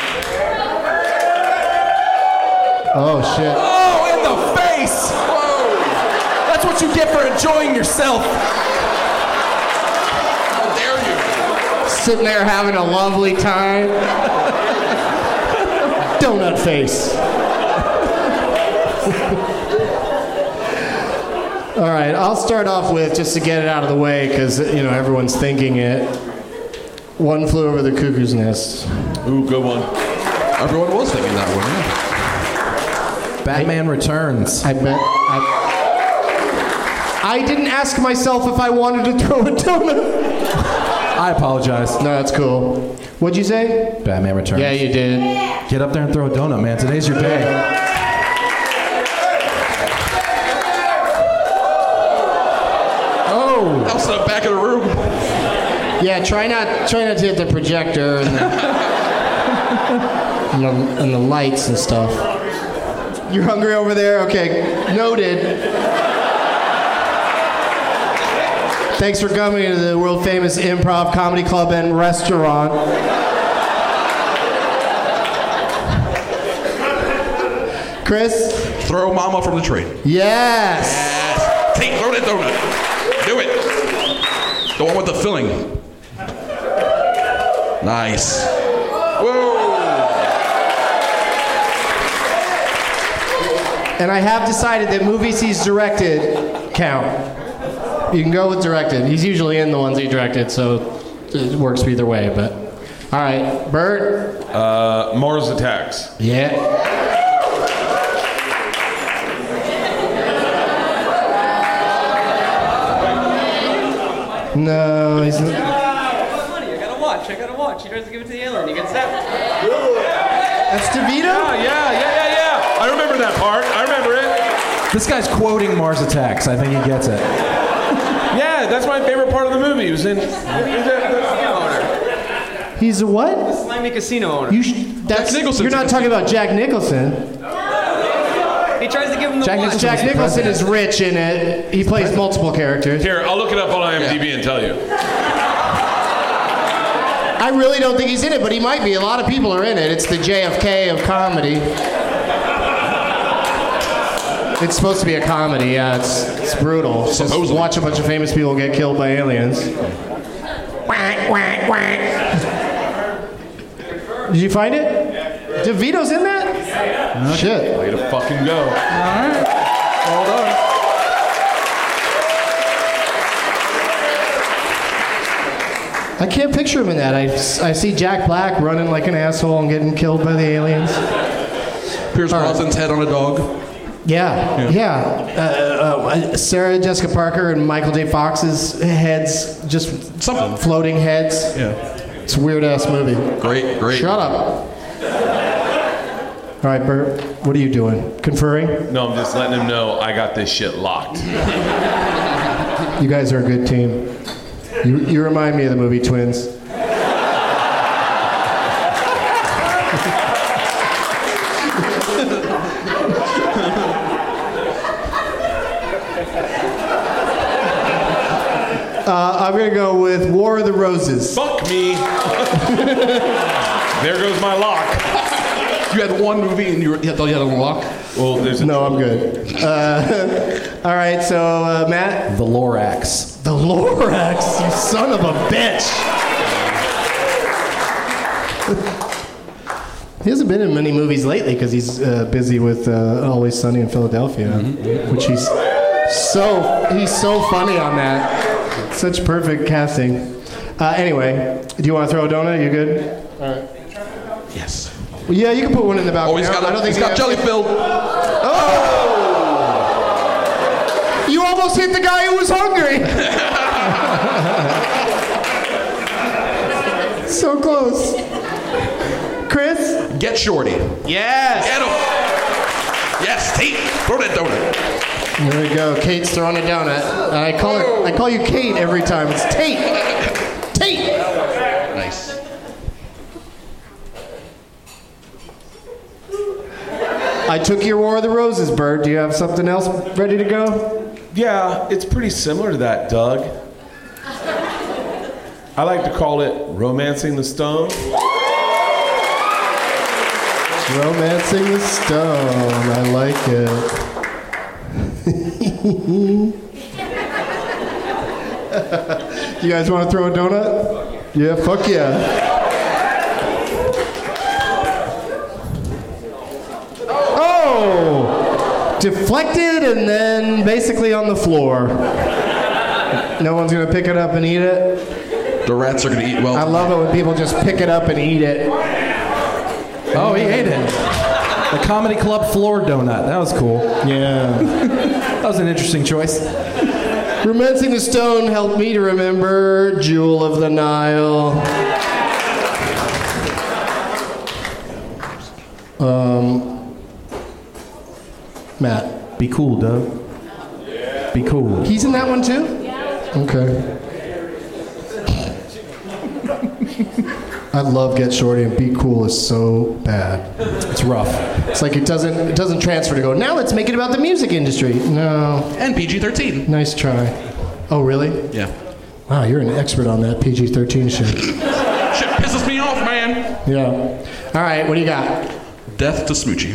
Oh, shit. Oh, in the face! Whoa! That's what you get for enjoying yourself. How dare you? Sitting there having a lovely time. Donut face. All right, I'll start off with, just to get it out of the way, because, you know, everyone's thinking it. One Flew Over the Cuckoo's Nest. Ooh, good one. Everyone was thinking that one, yeah. Batman Returns. I bet. I didn't ask myself if I wanted to throw a donut. I apologize. No, that's cool. What'd you say? Batman Returns. Yeah, you did. Get up there and throw a donut, man. Today's your day. Oh. That was in the back of the room. Yeah, try not to hit the projector and the lights and stuff. You're hungry over there? Okay, noted. Thanks for coming to the world famous Improv Comedy Club and Restaurant. Chris? Throw mama from the tree. Yes! Yes. Take, throw that donut. Do it. The one with the filling. Nice. Whoa. And I have decided that movies he's directed count. You can go with directed. He's usually in the ones he directed, so it works either way. But all right, Bert. Mars Attacks. Yeah. No, he's not. Funny, I gotta watch. He tries to give it to the alien. He gets zapped. That's DeVito? Yeah. I remember that part. I remember it. This guy's quoting Mars Attacks. I think he gets it. Yeah, that's my favorite part of the movie. He was in. He's a what? The slimy casino owner. Jack Nicholson. You're not talking about Jack Nicholson. He tries to give him the watch. Jack Nicholson is rich in it. He plays multiple characters. Here, I'll look it up on IMDb and tell you. I really don't think he's in it, but he might be. A lot of people are in it. It's the JFK of comedy. It's supposed to be a comedy, yeah. It's brutal. Just watch a bunch of famous people get killed by aliens. Quack, quack, quack. Did you find it? DeVito's in that? Shit. Way to fucking go. All right. Hold on. I can't picture him in that. I see Jack Black running like an asshole and getting killed by the aliens. Pierce Brosnan's head on a dog. Yeah. Sarah Jessica Parker and Michael J. Fox's heads, just something floating heads. Yeah. It's a weird ass movie. Great. Shut up. All right, Bert, what are you doing? Conferring? No, I'm just letting him know I got this shit locked. You guys are a good team. You remind me of the movie Twins. I'm going to go with War of the Roses. Fuck me. There goes my lock. You had one movie and you thought you had a lock? Well, there's No, I'm good. All right, so Matt? The Lorax. The Lorax, you son of a bitch. He hasn't been in many movies lately because he's busy with Always Sunny in Philadelphia, which he's so funny on that. Such perfect casting. Anyway, do you want to throw a donut? You good? All right. Yes. Well, yeah, you can put one in the balcony. He's got jelly filled. Oh! You almost hit the guy who was hungry. So close. Chris? Get Shorty. Yes. Get him. Yes, Tate. Throw that donut. There we go. Kate's throwing a donut. I call you Kate every time. It's Tate. Tate. Nice. I took your War of the Roses, Bert. Do you have something else ready to go? Yeah, it's pretty similar to that, Doug. I like to call it Romancing the Stone. Romancing the Stone. I like it. You guys want to throw a donut? Yeah, fuck yeah. Oh! Deflected and then basically on the floor. No one's going to pick it up and eat it? The rats are going to eat well. I love it when people just pick it up and eat it. Oh, he ate it. The Comedy Club floor donut. That was cool. Yeah. That was an interesting choice. Romancing the Stone helped me to remember Jewel of the Nile. Matt. Be cool, Doug. Be cool. He's in that one too? Okay. I love Get Shorty, and Be Cool is so bad. It's rough. It's like it doesn't transfer to go, now let's make it about the music industry. No. And PG-13. Nice try. Oh, really? Yeah. Wow, you're an expert on that PG-13 shit. Shit pisses me off, man. Yeah. All right, what do you got? Death to Smoochie.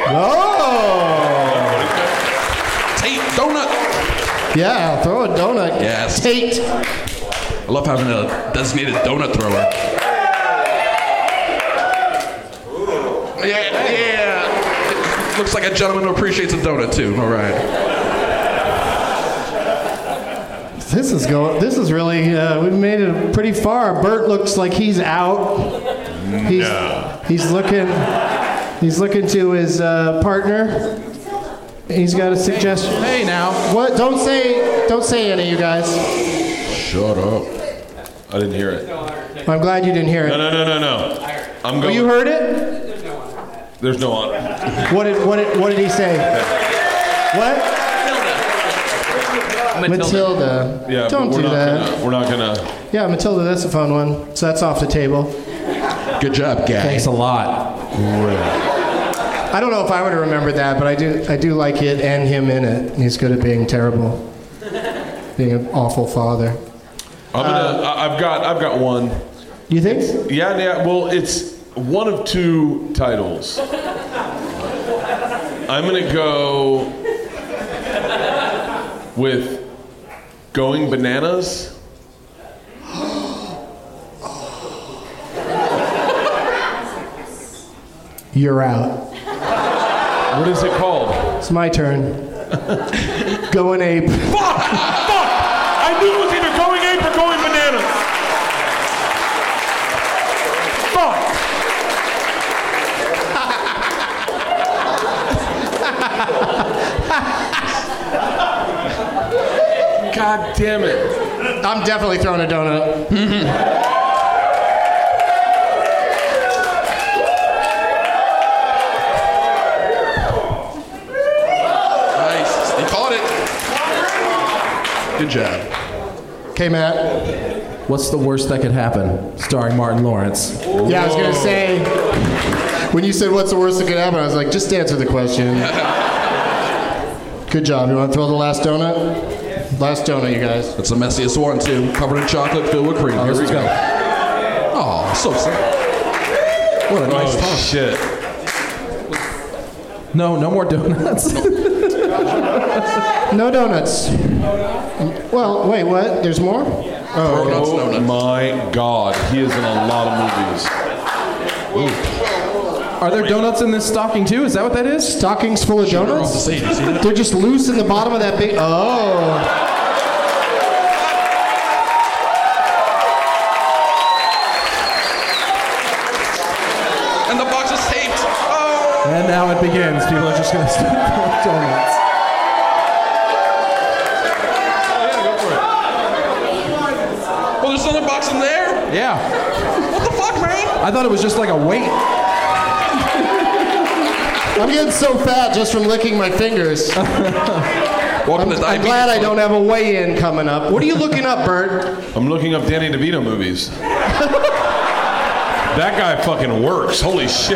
Oh! Tate donut. Yeah, throw a donut. Yes. Tate. I love having a designated donut thrower. Yeah. Looks like a gentleman who appreciates a donut too. All right. This is really, we've made it pretty far. Bert looks like he's out. He's looking to his partner. He's got a suggestion. Hey now. What? Don't say any, you guys. Shut up. I didn't hear it. I'm glad you didn't hear it. No. I'm going. Oh, you heard it? There's no on. What did he say? What? Matilda. Yeah, Don't but do that. We're not gonna. Yeah, Matilda, that's a fun one. So that's off the table. Good job, guy. Thanks a lot. I don't know if I would have remembered that, but I do like it and him in it. He's good at being terrible, being an awful father. I've got one. You think? Yeah. Well, it's one of two titles. I'm gonna go with Going Bananas. You're out. What is it called? It's my turn. Going Ape. Fuck! I knew it was either Going Ape or Going Bananas. Fuck! God damn it. I'm definitely throwing a donut. Nice. You caught it. Good job. Okay, Matt. What's the worst that could happen? Starring Martin Lawrence. Yeah, I was going to say, when you said what's the worst that could happen, I was like, just answer the question. Good job. You want to throw the last donut? Last donut, you guys. That's the messiest one, too. Covered in chocolate, filled with cream. Here we go. Oh, so sick. What a nice Oh, time. shit. No more donuts. No donuts. Well, wait, what? There's more? Oh, okay. Oh my God. He is in a lot of movies. Are there donuts in this stocking too? Is that what that is? Stockings full of donuts? They're just loose in the bottom of that big... Oh. And the box is taped. Oh. And now it begins. People are just going to start throwing donuts. Well, there's another box in there? Yeah. What the fuck, man? I thought it was just like a weight. I'm getting so fat just from licking my fingers. Welcome to I'm diabetes. glad I don't have a weigh-in coming up. What are you looking up, Bert? I'm looking up Danny DeVito movies. That guy fucking works. Holy shit.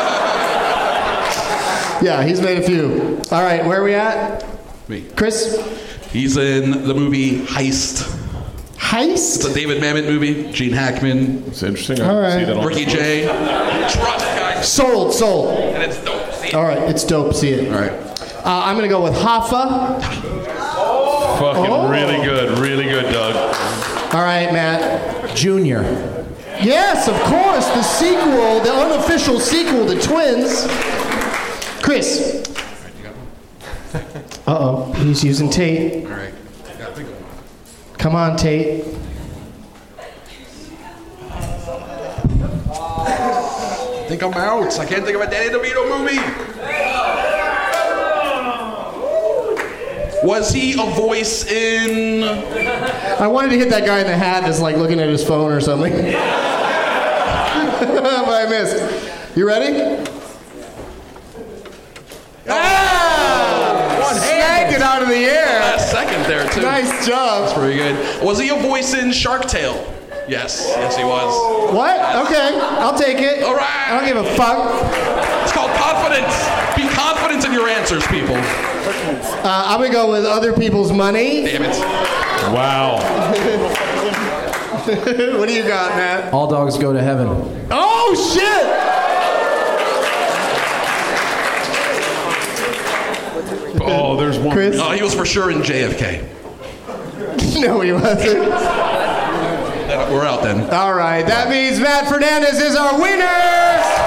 Yeah, he's made a few. All right, where are we at? Me. Chris? He's in the movie Heist. Heist? It's a David Mamet movie. Gene Hackman. It's interesting. All right. See that on Ricky Jay. Trust, guys. Sold. And it's dope. See? All right, it's dope. See it. All right. I'm going to go with Hoffa. Fucking Oh. really good, Doug. All right, Matt. Junior. Yes, of course, the sequel, the unofficial sequel to Twins. Chris. Uh-oh, he's using Tate. All right. Come on, Tate. I think I'm out. I can't think of a Danny DeVito movie. Was he a voice in... I wanted to hit that guy in the hat that's like looking at his phone or something. But I missed. You ready? Snagged it out of the air. Last second there, too. Nice job. That's pretty good. Was he a voice in Shark Tale? Yes, he was. What? Okay, I'll take it. All right. I don't give a fuck. It's called confidence. Be confident in your answers, people. I'm gonna go with other people's money. Damn it. Wow. What do you got, Matt? All dogs go to heaven. Oh shit! Oh, there's one. Chris? Oh, he was for sure in JFK. No, he wasn't. We're out then. All right, that means Matt Fernandez is our winner.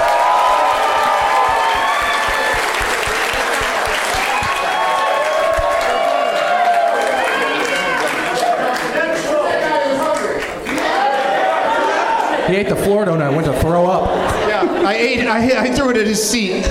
He ate the floor donut, went to throw up. Yeah, I ate it. I threw it at his seat.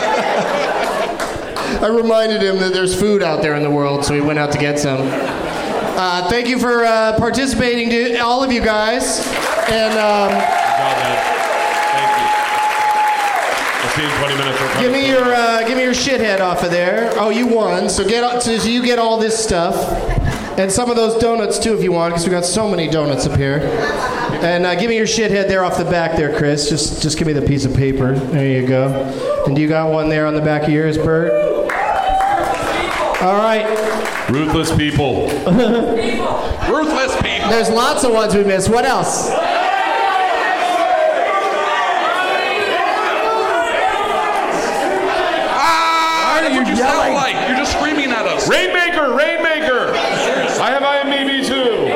I reminded him that there's food out there in the world, so he went out to get some. Thank you for participating, all of you guys. And Good job, man. Thank you. I'll see you in 20 minutes. give me your shithead off of there. Oh, you won. So you get all this stuff, and some of those donuts too, if you want, because we got so many donuts up here. And give me your shithead there off the back there, Chris. Just give me the piece of paper. There you go. And do you got one there on the back of yours, Bert? All right. Ruthless people. Ruthless people. There's lots of ones we missed. What else? What you sound like? You're just screaming at us. Rainmaker, Rainmaker. I have IMDb too.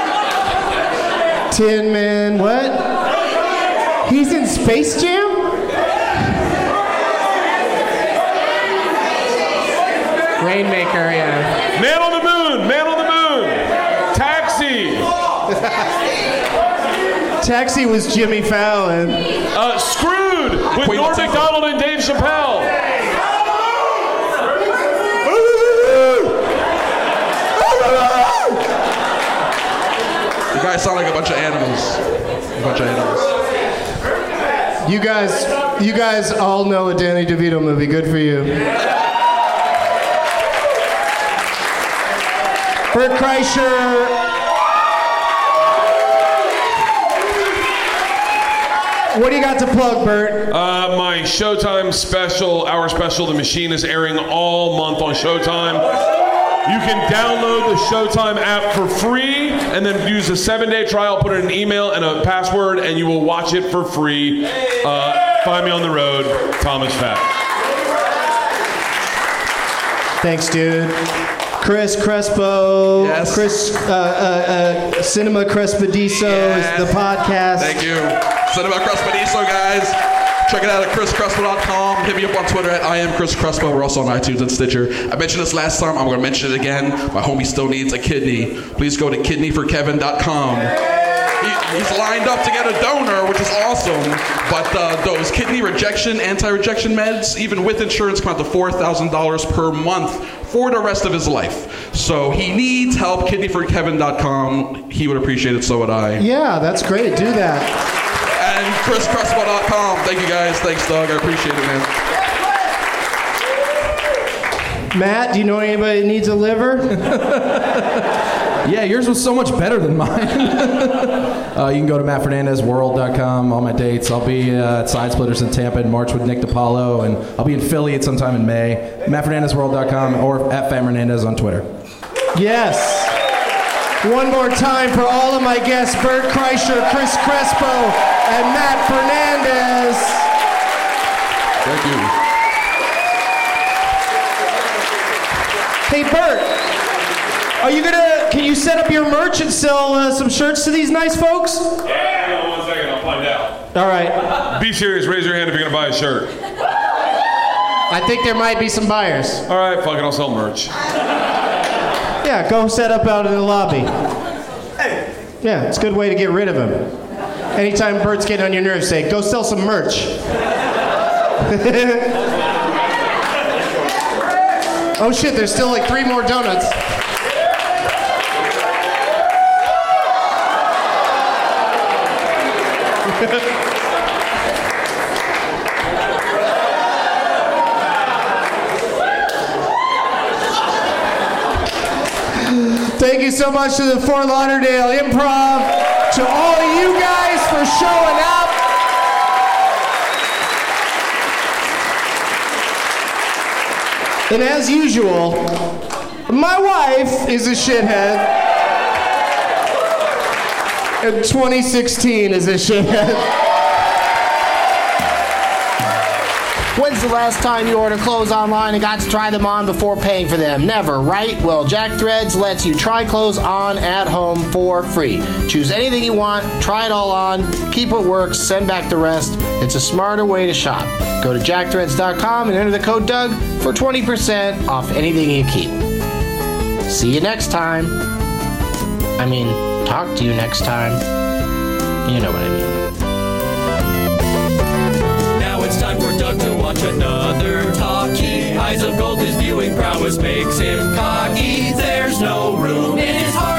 Tin Man, what? He's in Space Jam? Rainmaker, yeah. Man on the Moon, Man on the Moon. Taxi. Taxi was Jimmy Fallon. Screwed with Norm Macdonald and Dave Chappelle. You guys sound like a bunch of animals. You guys all know a Danny DeVito movie. Good for you. Bert Kreischer. What do you got to plug, Bert? My Showtime special, our special, The Machine, is airing all month on Showtime. You can download the Showtime app for free and then use a 7-day trial, put in an email and a password, and you will watch it for free. Find me on the road, Thomas Fat. Thanks, dude. Chris Crespo. Yes. Cinema Crespediso is the podcast. Thank you. Cinema Crespediso, guys. Check it out at chriscrespo.com. Hit me up on Twitter at I am Chris Crespo. We're also on iTunes and Stitcher. I mentioned this last time. I'm going to mention it again. My homie still needs a kidney. Please go to kidneyforkevin.com. He's lined up to get a donor, which is awesome. But those kidney rejection, anti-rejection meds, even with insurance, come out to $4,000 per month for the rest of his life. So he needs help. Kidneyforkevin.com. He would appreciate it, so would I. Yeah, that's great. Do that. And chriscrespo.com. Thank you guys. Thanks, Doug. I appreciate it, man. Matt, do you know anybody that needs a liver? Yeah, yours was so much better than mine. You can go to mattfernandezworld.com, all my dates. I'll be at Side Splitters in Tampa in March with Nick DiPaolo, and I'll be in Philly at sometime in May. mattfernandezworld.com or at Fat Fernandez on Twitter. Yes. One more time for all of my guests, Bert Kreischer, Chris Crespo, and Matt Fernandez. Thank you. Hey, Bert, can you set up your merch and sell some shirts to these nice folks? Yeah, hold on 1 second, I'll find out. All right. Be serious, raise your hand if you're gonna buy a shirt. I think there might be some buyers. All right, fuck it, I'll sell merch. Yeah, go set up out in the lobby. Hey. Yeah, it's a good way to get rid of him. Anytime Bert's getting on your nerves, say, go sell some merch. Oh shit, there's still like 3 more donuts. Thank you so much to the Fort Lauderdale Improv, to all of you guys for showing up. And as usual, my wife is a shithead, and 2016 is a shithead. When's the last time you ordered clothes online and got to try them on before paying for them? Never, right? Well, Jack Threads lets you try clothes on at home for free. Choose anything you want, try it all on, keep what works, send back the rest. It's a smarter way to shop. Go to jackthreads.com and enter the code Doug for 20% off anything you keep. See you next time. I mean, talk to you next time. You know what I mean. It's time for Doug to watch another talkie. Eyes of gold, his viewing prowess makes him cocky. There's no room in his heart.